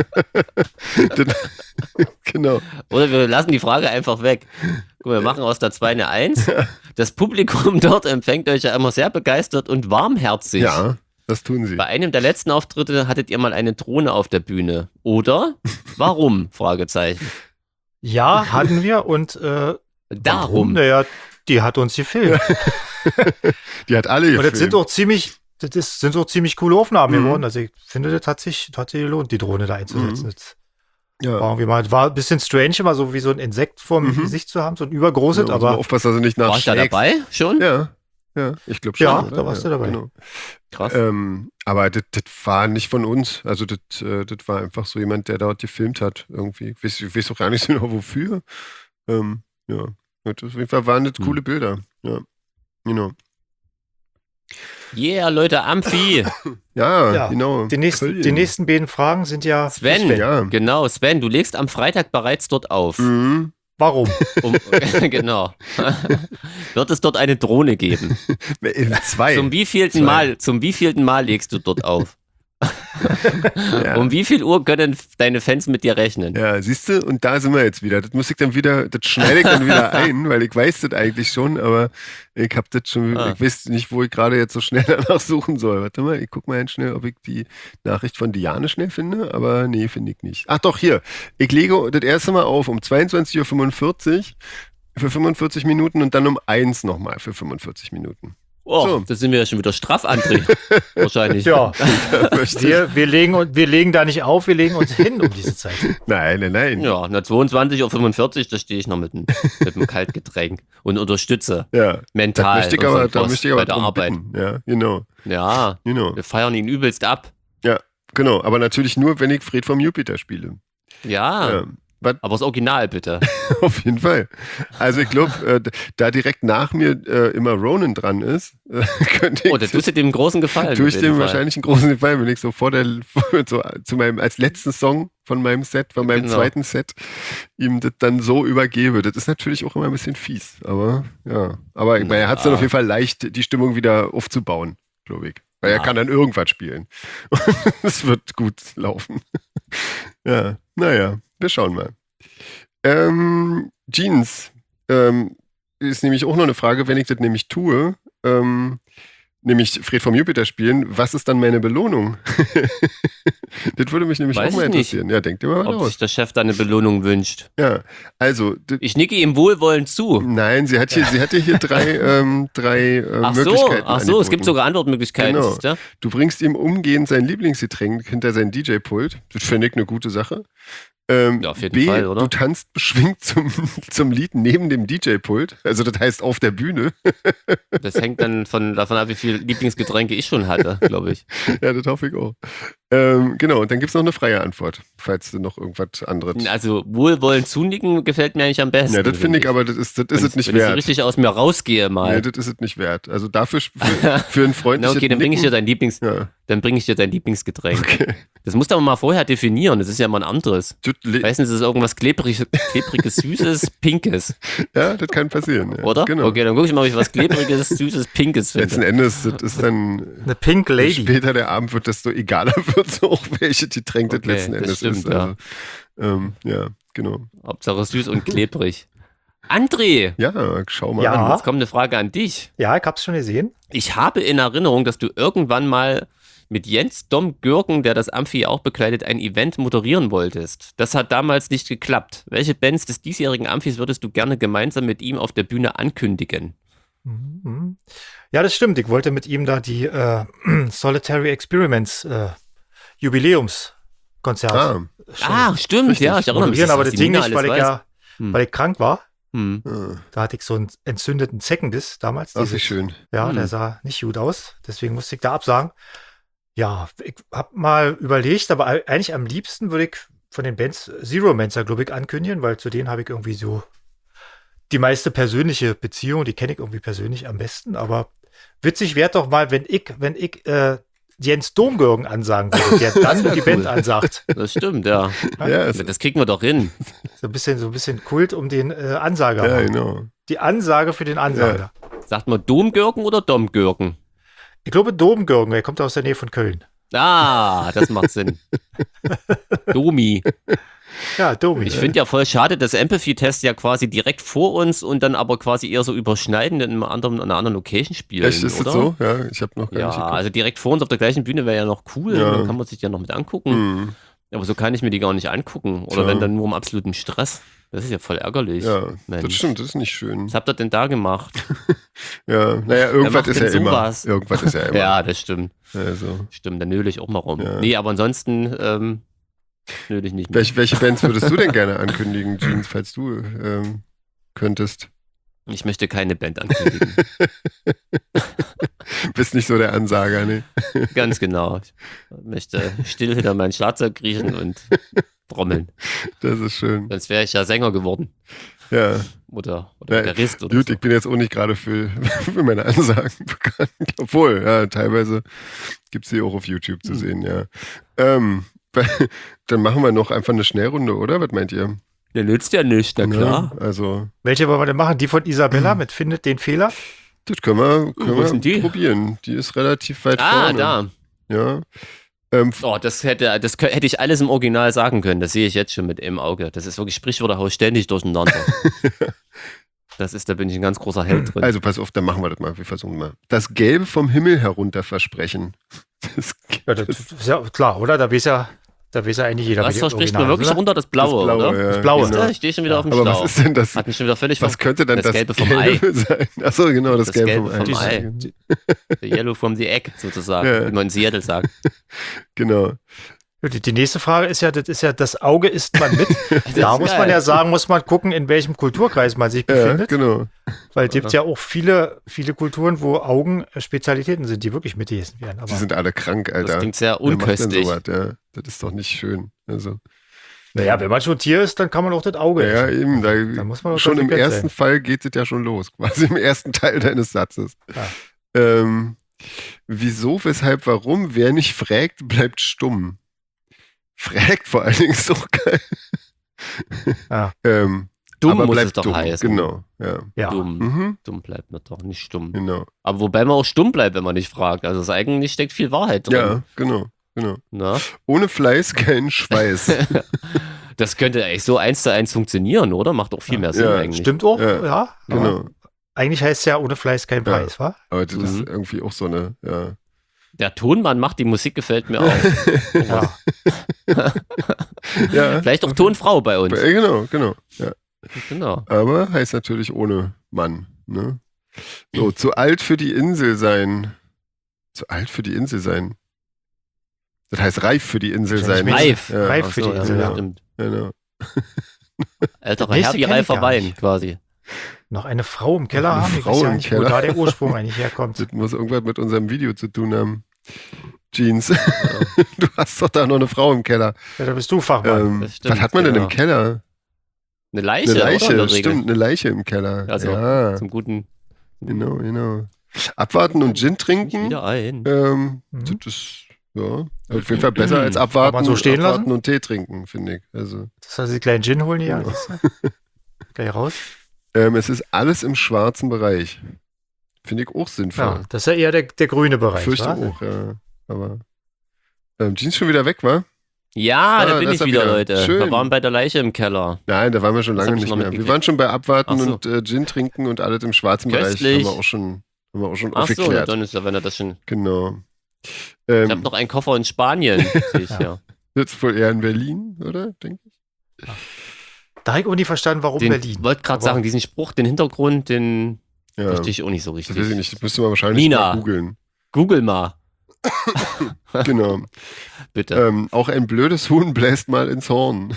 das, genau. Oder wir lassen die Frage einfach weg. Guck, wir machen aus der zwei eine eins. Das Publikum dort empfängt euch ja immer sehr begeistert und warmherzig. Ja, Das tun sie. Bei einem der letzten Auftritte hattet ihr mal eine Drohne auf der Bühne, oder? Warum? Fragezeichen. Ja, hatten wir und äh, Darum. Naja, die hat uns gefilmt. Die hat alle Und das gefilmt. sind doch ziemlich, das ist, sind doch ziemlich coole Aufnahmen Mhm. geworden. Also ich finde, das hat sich, das hat sich gelohnt, die Drohne da einzusetzen. Mhm. Das Ja. war irgendwie mal, war ein bisschen strange, immer so wie so ein Insekt vorm Mhm. Gesicht zu haben, so ein übergroßes, Ja, muss man aber aufpassen, dass er nicht War ich da nachschlägt. dabei schon? Ja, ja, ich glaube schon. Ja, oder? da warst du dabei. Genau. Krass. Ähm, aber das das war nicht von uns. Also das äh, das war einfach so jemand, der dort gefilmt hat irgendwie. Ich weiß, ich weiß auch gar nicht so genau wofür. Ähm, ja, Und auf jeden Fall waren das Hm. coole Bilder. Ja, genau. Yeah, Leute, Amphi. Ja, Ja, genau. die nächsten, Köln. die nächsten beiden Fragen sind ja Sven, Sven. Ja. genau, Sven, du legst am Freitag bereits dort auf. Mhm. Warum? Um, genau. Wird es dort eine Drohne geben? Äh, Zwei. Zum wievielten Zwei. Mal, zum wievielten Mal legst du dort auf? Ja. Um wie viel Uhr können deine Fans mit dir rechnen? Ja, siehst du, und da sind wir jetzt wieder. Das muss ich dann wieder, das schneide ich dann wieder ein, weil ich weiß das eigentlich schon, aber ich habe das schon, Ah. ich weiß nicht, wo ich gerade jetzt so schnell danach suchen soll. Warte mal, ich guck mal ganz schnell, ob ich die Nachricht von Diane schnell finde, aber nee, finde ich nicht. Ach doch, hier. Ich lege das erste Mal auf um zweiundzwanzig Uhr fünfundvierzig für fünfundvierzig Minuten und dann um eins nochmal für fünfundvierzig Minuten. Oh, So. da sind wir ja schon wieder straff, André. Wahrscheinlich. Ja, Da möchte ich- wir, wir, legen, und- wir legen da nicht auf, wir legen uns hin um diese Zeit. Nein, nein, nein. Ja, na zweiundzwanzig Uhr fünfundvierzig, da stehe ich noch mit einem mit einem Kaltgetränk und unterstütze Ja, da mental möchte ich unseren aber, da Boss möchte ich aber bei der drum Arbeit. bitten. Ja, genau, Ja, genau. wir feiern ihn übelst ab. Genau, aber natürlich nur, wenn ich Fred vom Jupiter spiele. Ja, Ja, was- aber das Original bitte. auf jeden Fall. Also ich glaube, äh, d- da direkt nach mir äh, immer Ronan dran ist, äh, könnte ich, Oh, da tust du dem großen Gefallen. tue auf ich jeden dem Fall. wahrscheinlich einen großen Gefallen, wenn ich so vor der, so zu meinem, als letzten Song von meinem Set, von meinem Genau. zweiten Set, ihm das dann so übergebe. Das ist natürlich auch immer ein bisschen fies, aber ja. Aber Na er hat es dann ja. auf jeden Fall leicht, die Stimmung wieder aufzubauen, glaube ich. Weil er Ja. kann dann irgendwas spielen. Es wird gut laufen. Ja, naja, wir schauen mal. Ähm, Jeans, ähm, ist nämlich auch noch eine Frage, wenn ich das nämlich tue, ähm, nämlich Fred vom Jupiter spielen, was ist dann meine Belohnung? Das würde mich nämlich Weiß auch mal ich nicht. interessieren. Ja, denkt ihr mal Ob aus. sich der Chef da eine Belohnung wünscht. Ja, also, d- Ich nicke ihm wohlwollend zu. nein, sie hat hier, sie hatte hier drei, ähm, drei äh, Ach so, Möglichkeiten. ach so, es gibt angeboten. sogar Antwortmöglichkeiten. Genau. siehst du? Du bringst ihm umgehend sein Lieblingsgetränk hinter sein D J-Pult. Das finde ich eine gute Sache. Ähm, Ja, auf jeden B, Fall, oder? du tanzt beschwingt zum, zum Lied neben dem D J-Pult. Also das heißt auf der Bühne. Das hängt dann von, davon ab, wie viele Lieblingsgetränke ich schon hatte, glaube ich. Ja, das hoffe ich auch. Ähm, genau, und dann gibt es noch eine freie Antwort, falls du noch irgendwas anderes... Also wohlwollend zunicken gefällt mir eigentlich am besten. ja, das finde ich aber, das ist, das ist wenn es nicht wenn ich so wert. richtig aus mir rausgehe mal. Nee, das ist es nicht wert. Also dafür für, für ein Na freundliches okay, dann bringe ich dir Nicken- dein Lieblings, Ja, dann bringe ich dir dein Lieblingsgetränk. okay. Das musst du aber mal vorher definieren. Das ist ja mal ein anderes. Das le- Weißt du, das ist irgendwas klebriges, klebriges, süßes, pinkes, Ja, das kann passieren. Ja. oder? Genau. Okay, dann gucke ich mal, ob ich was klebriges, süßes, pinkes Letzten finde. Endes, das ist dann... Eine Pink Je Lady. später der Abend wird, desto egaler wird so auch, welche Getränk das Okay, letzten das Endes stimmt, ist. Also, ähm, ja, genau. Hauptsache süß und klebrig. André, Ja, schau mal Ja. an. jetzt kommt eine Frage an dich. Ja, ich hab's schon gesehen. Ich habe in Erinnerung, dass du irgendwann mal mit Jens Dom Gürken, der das Amphi auch bekleidet, ein Event moderieren wolltest. Das hat damals nicht geklappt. Welche Bands des diesjährigen Amphis würdest du gerne gemeinsam mit ihm auf der Bühne ankündigen? Mhm. Ja, das stimmt. Ich wollte mit ihm da die äh, Solitary Experiments äh, Jubiläumskonzert Ah, schon Ah, stimmt, richtig. ja, ich erinnere mich. moderieren, aber was das die Ding Nina nicht, weil ich alles weiß. ja, Hm. weil ich krank war. Hm. ah, Da hatte ich so einen entzündeten Zeckenbiss damals. das Dieses- ist schön. Ja, Hm. der sah nicht gut aus. Deswegen musste ich da absagen. Ja, ich habe mal überlegt, aber ei- eigentlich am liebsten würde ich von den Bands Zero Mancer, glaube ich, ankündigen, weil zu denen habe ich irgendwie so die meiste persönliche Beziehung, die kenne ich irgendwie persönlich am besten. Aber witzig wäre doch mal, wenn ich, wenn ich äh, Jens Domgürgen ansagen würde, der dann die Band ansagt. Das stimmt, ja. Ja, es, Das kriegen wir doch hin. So ein bisschen, so ein bisschen Kult um den äh, Ansager. ja, genau. Die Ansage für den Ansager. Sagt man Domgürken oder Domgürken? Ich glaube Domgürgen, er kommt aus der Nähe von Köln. Ah, das macht Sinn. Domi. Ja, Domi. Ich finde ja voll schade, dass Empathy-Test ja quasi direkt vor uns und dann aber quasi eher so überschneidend in, einem anderen, in einer anderen Location spielen, Echt, ist oder? das so? Ja, ich habe noch gar Ja, nicht geguckt. also direkt vor uns auf der gleichen Bühne wäre ja noch cool, Ja. dann kann man sich ja noch mit angucken. Hm, Aber so kann ich mir die gar nicht angucken. Oder Tja. wenn dann nur im absoluten Stress. Das ist ja voll ärgerlich. ja, Mensch. das stimmt, das ist nicht schön. Was habt ihr denn da gemacht? Ja, naja, irgendwas macht ist denn ja immer. sowas? Irgendwas ist ja immer. Ja, das stimmt. Also, Stimmt, dann nöle ich auch mal rum. Ja. Nee, aber ansonsten ähm, nöle ich nicht mehr. welche, welche Bands würdest du denn gerne ankündigen, Jeans, falls du ähm, könntest? Ich möchte keine Band ankündigen. Bist nicht so der Ansager, ne? Ganz genau. Ich möchte still hinter mein Schlagzeug kriechen und brommeln. Das ist schön. Sonst wäre ich ja Sänger geworden. Ja. Oder, oder Ja, Gitarrist oder Gut, so. ich bin jetzt auch nicht gerade für, für meine Ansagen bekannt. Obwohl, ja, teilweise gibt es sie auch auf YouTube zu Hm. sehen, ja. Ähm, dann machen wir noch einfach eine Schnellrunde, oder? Was meint ihr? Der nützt ja nicht, na klar. Ja, also, Welche wollen wir denn machen? Die von Isabella mit Findet den Fehler? das können wir, können Wo ist denn wir die? probieren. Die ist relativ weit Ah, vorne. da. Ja. Ähm, Oh, das hätte, das kö- hätte ich alles im Original sagen können. Das sehe ich jetzt schon mit im Auge. Das ist wirklich Sprichwörterhaus ständig durcheinander. Das ist, da bin ich ein ganz großer Held drin. also pass auf, dann machen wir das mal. Wir versuchen mal. Das Gelbe vom Himmel herunter versprechen. Das, Ja, das ist ja klar, oder? Da weiß ja, da weiß ja eigentlich jeder. Was wie die verspricht Original man wirklich ist, oder? runter? Das Blaue, das Blaue, oder? ja, Das Blaue. Genau. Ja, ich stehe schon wieder auf dem Aber Schlauch. was ist denn das? Hat mich schon wieder völlig Was ver- könnte dann das das, Gelbe vom Gelbe sein? Achso, genau, das, Das Gelbe, Gelbe vom vom Ei. Ei. The Yellow from the Egg, sozusagen, Ja. wie man in Seattle sagt. Genau. Die, die nächste Frage ist ja, das ist ja, das Auge isst man mit. Das Da ist muss geil. man ja sagen, muss man gucken, in welchem Kulturkreis man sich Ja, befindet. genau. Weil es gibt ja auch viele, viele Kulturen, wo Augen äh, Spezialitäten sind, die wirklich mitgegessen werden. Aber Die sind alle krank, Alter. Das klingt sehr Wer macht denn unköstlich. sowas? Ja, das ist doch nicht schön. Also, naja, wenn man schon Tier ist, dann kann man auch das Auge ja, essen. eben. Da, Da muss man doch schon im konsequent ersten sein. Fall geht es ja schon los. Quasi im ersten Teil deines Satzes. Ja. Ähm, wieso, weshalb, warum? Wer nicht fragt, bleibt stumm. Fragt vor allen Dingen ist auch geil. Ja. ähm, Dumm aber muss bleibt es doch dumm. heißen. Genau. Ja. Ja. Dumm. Mhm, Dumm bleibt man doch, nicht stumm. genau. Aber wobei man auch stumm bleibt, wenn man nicht fragt. Also es eigentlich steckt viel Wahrheit drin. Ja, genau. genau. Na? Ohne Fleiß kein Schweiß. Das könnte eigentlich so eins zu eins funktionieren, oder? Macht auch viel mehr Sinn Ja, eigentlich. Stimmt auch, Ja, ja. aber genau. Eigentlich heißt es ja, ohne Fleiß kein Ja. Preis, wa? Aber das ist Mhm. irgendwie auch so eine, ja. Der Tonmann macht die Musik, gefällt mir auch. Ja. ja. Vielleicht auch Tonfrau bei uns. Äh, Genau, genau. Ja. Genau. Aber heißt natürlich ohne Mann. Ne? So, zu alt für die Insel sein. Zu alt für die Insel sein. Das heißt reif für die Insel sein. Wahrscheinlich Reif. Ja, Reif Ach für so, die Insel, ja. ja. Stimmt. genau. Älterer Nächste Herr wie kenn ich reifer gar Wein, nicht. quasi. Noch eine Frau im Keller Eine haben? Ich Frau weiß ja im nicht, wo Keller. da der Ursprung eigentlich herkommt. Das muss irgendwas mit unserem Video zu tun haben. Jeans. Du hast doch da noch eine Frau im Keller. Ja, da bist du Fachmann. Ähm, das stimmt, was hat man denn genau. im Keller? Eine Leiche, Eine oder? In Leiche, der Regel. stimmt, eine Leiche im Keller. Also, ja, Zum guten. genau, genau. Abwarten und Gin Mich trinken. wieder ein. Ähm, Mhm. Das ist ja auf jeden Fall besser als abwarten, man so stehen abwarten lassen? und Tee trinken, finde ich. Also, Das heißt, die kleinen Gin holen die ja. Genau. siehst du? Gleich raus. ähm, es ist alles im schwarzen Bereich. Finde ich auch sinnvoll. Ja, das ist ja eher der, der grüne Bereich. Fürchte wa? auch, ja. Aber ähm, Jeans schon wieder weg, war? Ja, Ah, da da bin ist ich er wieder, wieder. Leute. Schön. Wir waren bei der Leiche im Keller. Nein, da waren wir schon Das lange hab ich nicht noch mehr. Wir mitgekriegt. waren schon bei Abwarten Ach so. und äh, Gin trinken und alles im schwarzen Bereich. Köstlich. Haben wir auch schon, haben wir auch schon Ach so, na, aufgeklärt. dann ist ja, wenn er das schon. Genau. Ich Ähm, habe noch einen Koffer in Spanien, sehe ich Ja. hier. Jetzt wohl eher in Berlin, oder? Denke ich. Da habe ich auch nie verstanden, warum Den, Berlin. wollte gerade Aber- sagen, diesen Spruch, den Hintergrund, den Ja, verstehe ich auch nicht so das richtig. weiß ich nicht. Das müsste man wahrscheinlich Nina. mal googeln. Google mal, Genau. bitte. Ähm, auch ein blödes Huhn bläst mal ins Horn.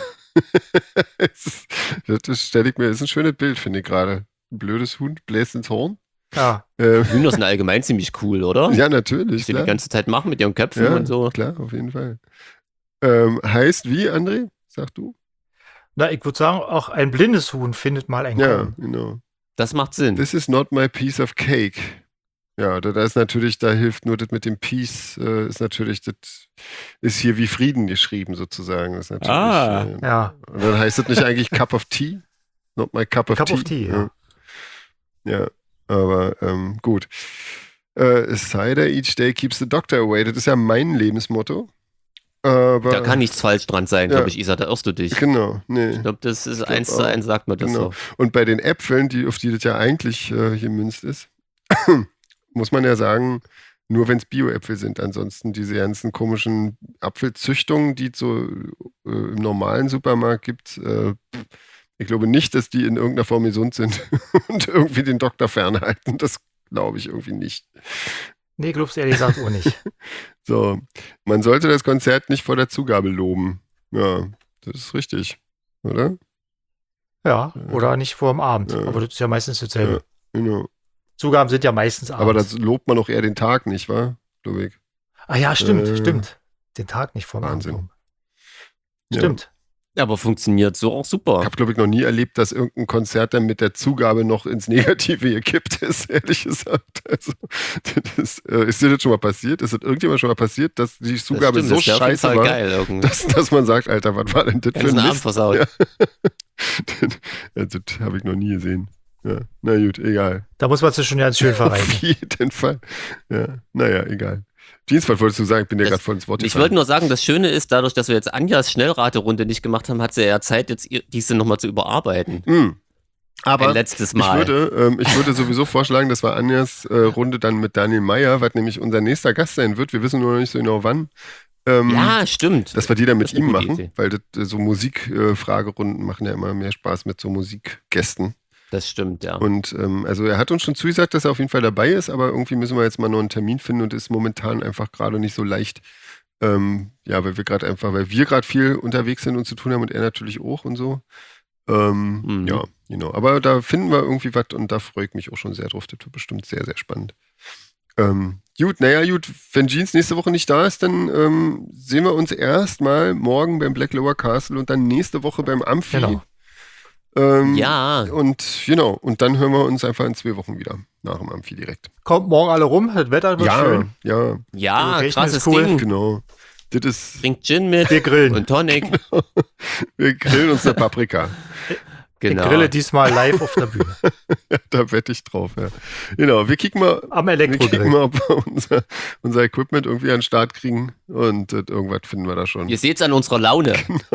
das das stelle ich mir, ist ein schönes Bild, finde ich gerade. Ein blödes Huhn bläst ins Horn. Ja, Ähm, Hühner sind allgemein ziemlich cool, oder? ja, Was natürlich. die Klar. die ganze Zeit machen mit ihren Köpfen ja, und so. klar, auf jeden Fall. Ähm, heißt wie, André? Sag du? na, ich würde sagen, auch ein blindes Huhn findet mal ein Ja, Korn. genau. Das macht Sinn. This is not my piece of cake. Ja, da, da ist natürlich, da hilft nur das mit dem Piece, äh, ist natürlich, das ist hier wie Frieden geschrieben sozusagen. Das ist natürlich, Ah. äh, Ja, und dann heißt es nicht eigentlich Cup of Tea? Not my cup of Cup tea. of tea, ja. Ja, ja aber ähm, gut. Äh, Cider each day keeps the doctor away. Das ist ja mein Lebensmotto. Aber, Da kann nichts falsch dran sein, Ja. glaube ich, Isa, da irrst du dich. Genau, nee. Ich glaube, das ist glaub eins zu auch. eins, sagt man das Genau. so. Und bei den Äpfeln, die, auf die das ja eigentlich äh, gemünzt ist, muss man ja sagen, nur wenn es Bio-Äpfel sind. Ansonsten diese ganzen komischen Apfelzüchtungen, die es so äh, im normalen Supermarkt gibt, äh, ich glaube nicht, dass die in irgendeiner Form gesund sind und irgendwie den Doktor fernhalten. Das glaube ich irgendwie nicht. Nee, glaubst du ehrlich gesagt auch nicht. So, man sollte das Konzert nicht vor der Zugabe loben. Ja, das ist richtig, oder? Ja, oder nicht vor dem Abend. Ja. Aber das ist ja meistens dasselbe. Ja. Genau. Zugaben sind ja meistens abends. Aber das lobt man auch eher den Tag, nicht wahr, Ludwig? ah ja, stimmt, Äh, stimmt. Den Tag nicht vor dem Abend. Wahnsinn. loben. Ja. Stimmt. Aber funktioniert so auch Ich super. habe, glaube ich, noch nie erlebt, dass irgendein Konzert dann mit der Zugabe noch ins Negative gekippt ist, ehrlich gesagt. Also, das ist, äh, ist dir das schon mal passiert? Ist das irgendjemand schon mal passiert, dass die Das Zugabe stimmt, so das wär auf jeden scheiße Fall war, geil irgendwie. dass, dass man sagt, Alter, was war denn das für Ganzen ein Abend Mist? versaut. Ja. Also, das habe ich noch nie gesehen. Ja. Na gut, egal. Da muss man sich schon ganz schön Auf verreiten. jeden Fall. Ja, naja, egal. Jeans, was wolltest du sagen? Ich bin dir Das- gerade voll ins Wort Ich gefallen. wollte nur sagen, das Schöne ist, dadurch, dass wir jetzt Anjas Schnellraterunde nicht gemacht haben, hat sie ja Zeit, jetzt ihr- diese nochmal zu überarbeiten. Hm. Aber Ein letztes ich Mal. würde, ähm, ich würde sowieso vorschlagen, dass wir Anjas äh, Runde dann mit Daniel Meyer, was nämlich unser nächster Gast sein wird, wir wissen nur noch nicht so genau wann, ähm, Ja, stimmt. dass wir die dann mit Das ist eine ihm gute machen, Idee. weil das, äh, so Musikfragerunden machen ja immer mehr Spaß mit so Musikgästen. Das stimmt, ja. Und ähm, also er hat uns schon zugesagt, dass er auf jeden Fall dabei ist, aber irgendwie müssen wir jetzt mal noch einen Termin finden und ist momentan einfach gerade nicht so leicht. Ähm, ja, weil wir gerade einfach, weil wir gerade viel unterwegs sind und zu tun haben und er natürlich auch und so. Ähm, Mhm. Ja, genau. Aber da finden wir irgendwie was und da freue ich mich auch schon sehr drauf. Das wird bestimmt sehr, sehr spannend. Ähm, gut, naja, gut, wenn Jeans nächste Woche nicht da ist, dann ähm, sehen wir uns erstmal morgen beim Black Lower Castle und dann nächste Woche beim Amphi. Genau. Ähm, Ja, Und genau, und dann hören wir uns einfach in zwei Wochen wieder nach dem Amphi direkt. Kommt morgen alle rum, das Wetter wird Ja, schön. ja, ja, Location krasses ist cool. Ding. genau. Das ist, Bringt Gin mit Wir grillen. und Tonic. wir grillen uns eine Paprika. Genau. Ich grille diesmal live auf der Bühne. Da wette ich drauf, ja. Genau, wir kicken mal, Am wir kicken Elektrogrill. mal, ob wir unser, unser Equipment irgendwie an den Start kriegen und äh, irgendwas finden wir da schon. Ihr seht's an unserer Laune.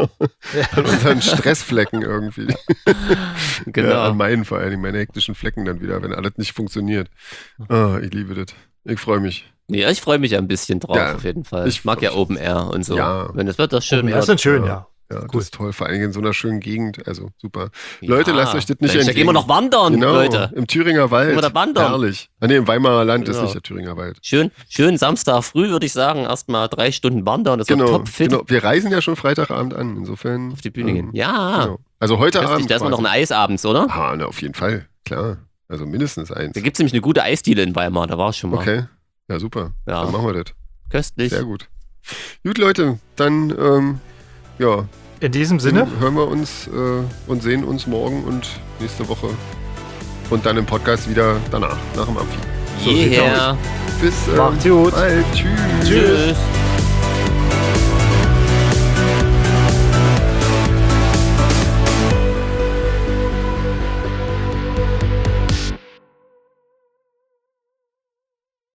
An unseren Stressflecken irgendwie. Genau. Ja, an meinen vor allem, meine hektischen Flecken dann wieder, wenn alles nicht funktioniert. Ah, ich liebe das. Ich freue mich. Nee, ich freue mich ein bisschen drauf, Ja, auf jeden Fall. ich Ich mag ja freu Open Air und so. Ja. Wenn das Wetter schön Das wird. sind schön, Ja. ja. Ja, Cool. das ist toll, vor allen Dingen in so einer schönen Gegend. Also super. Ja. Leute, lasst euch das nicht Mensch, da gehen wir entgehen. noch wandern, Genau, Leute. im Thüringer Wald. Gehen wir da wandern. Herrlich. Ah, nee, im Weimarer Land ist Genau. nicht der Thüringer Wald. Schön, schön Samstag früh, würde ich sagen, erstmal drei Stunden wandern. Das Genau, war topfit genau. Wir reisen ja schon Freitagabend an. Insofern. auf die Bühne ähm, gehen. Ja, Genau. Also heute köstlich, Abend. da ist noch ein quasi. Eis abends, oder? Ah, na, auf jeden Fall. Klar. Also mindestens eins. Da gibt es nämlich eine gute Eisdiele in Weimar, da war ich schon mal. Okay. Ja, super. Ja. Dann machen wir das. Köstlich. Sehr gut. Gut, Leute, dann ähm, ja, In diesem Sinne, hören wir uns äh, und sehen uns morgen und nächste Woche. Und dann im Podcast wieder danach, nach dem Amphi. so sieht's Yeah. Bis äh, macht's gut. bald. Tschüss. Tschüss.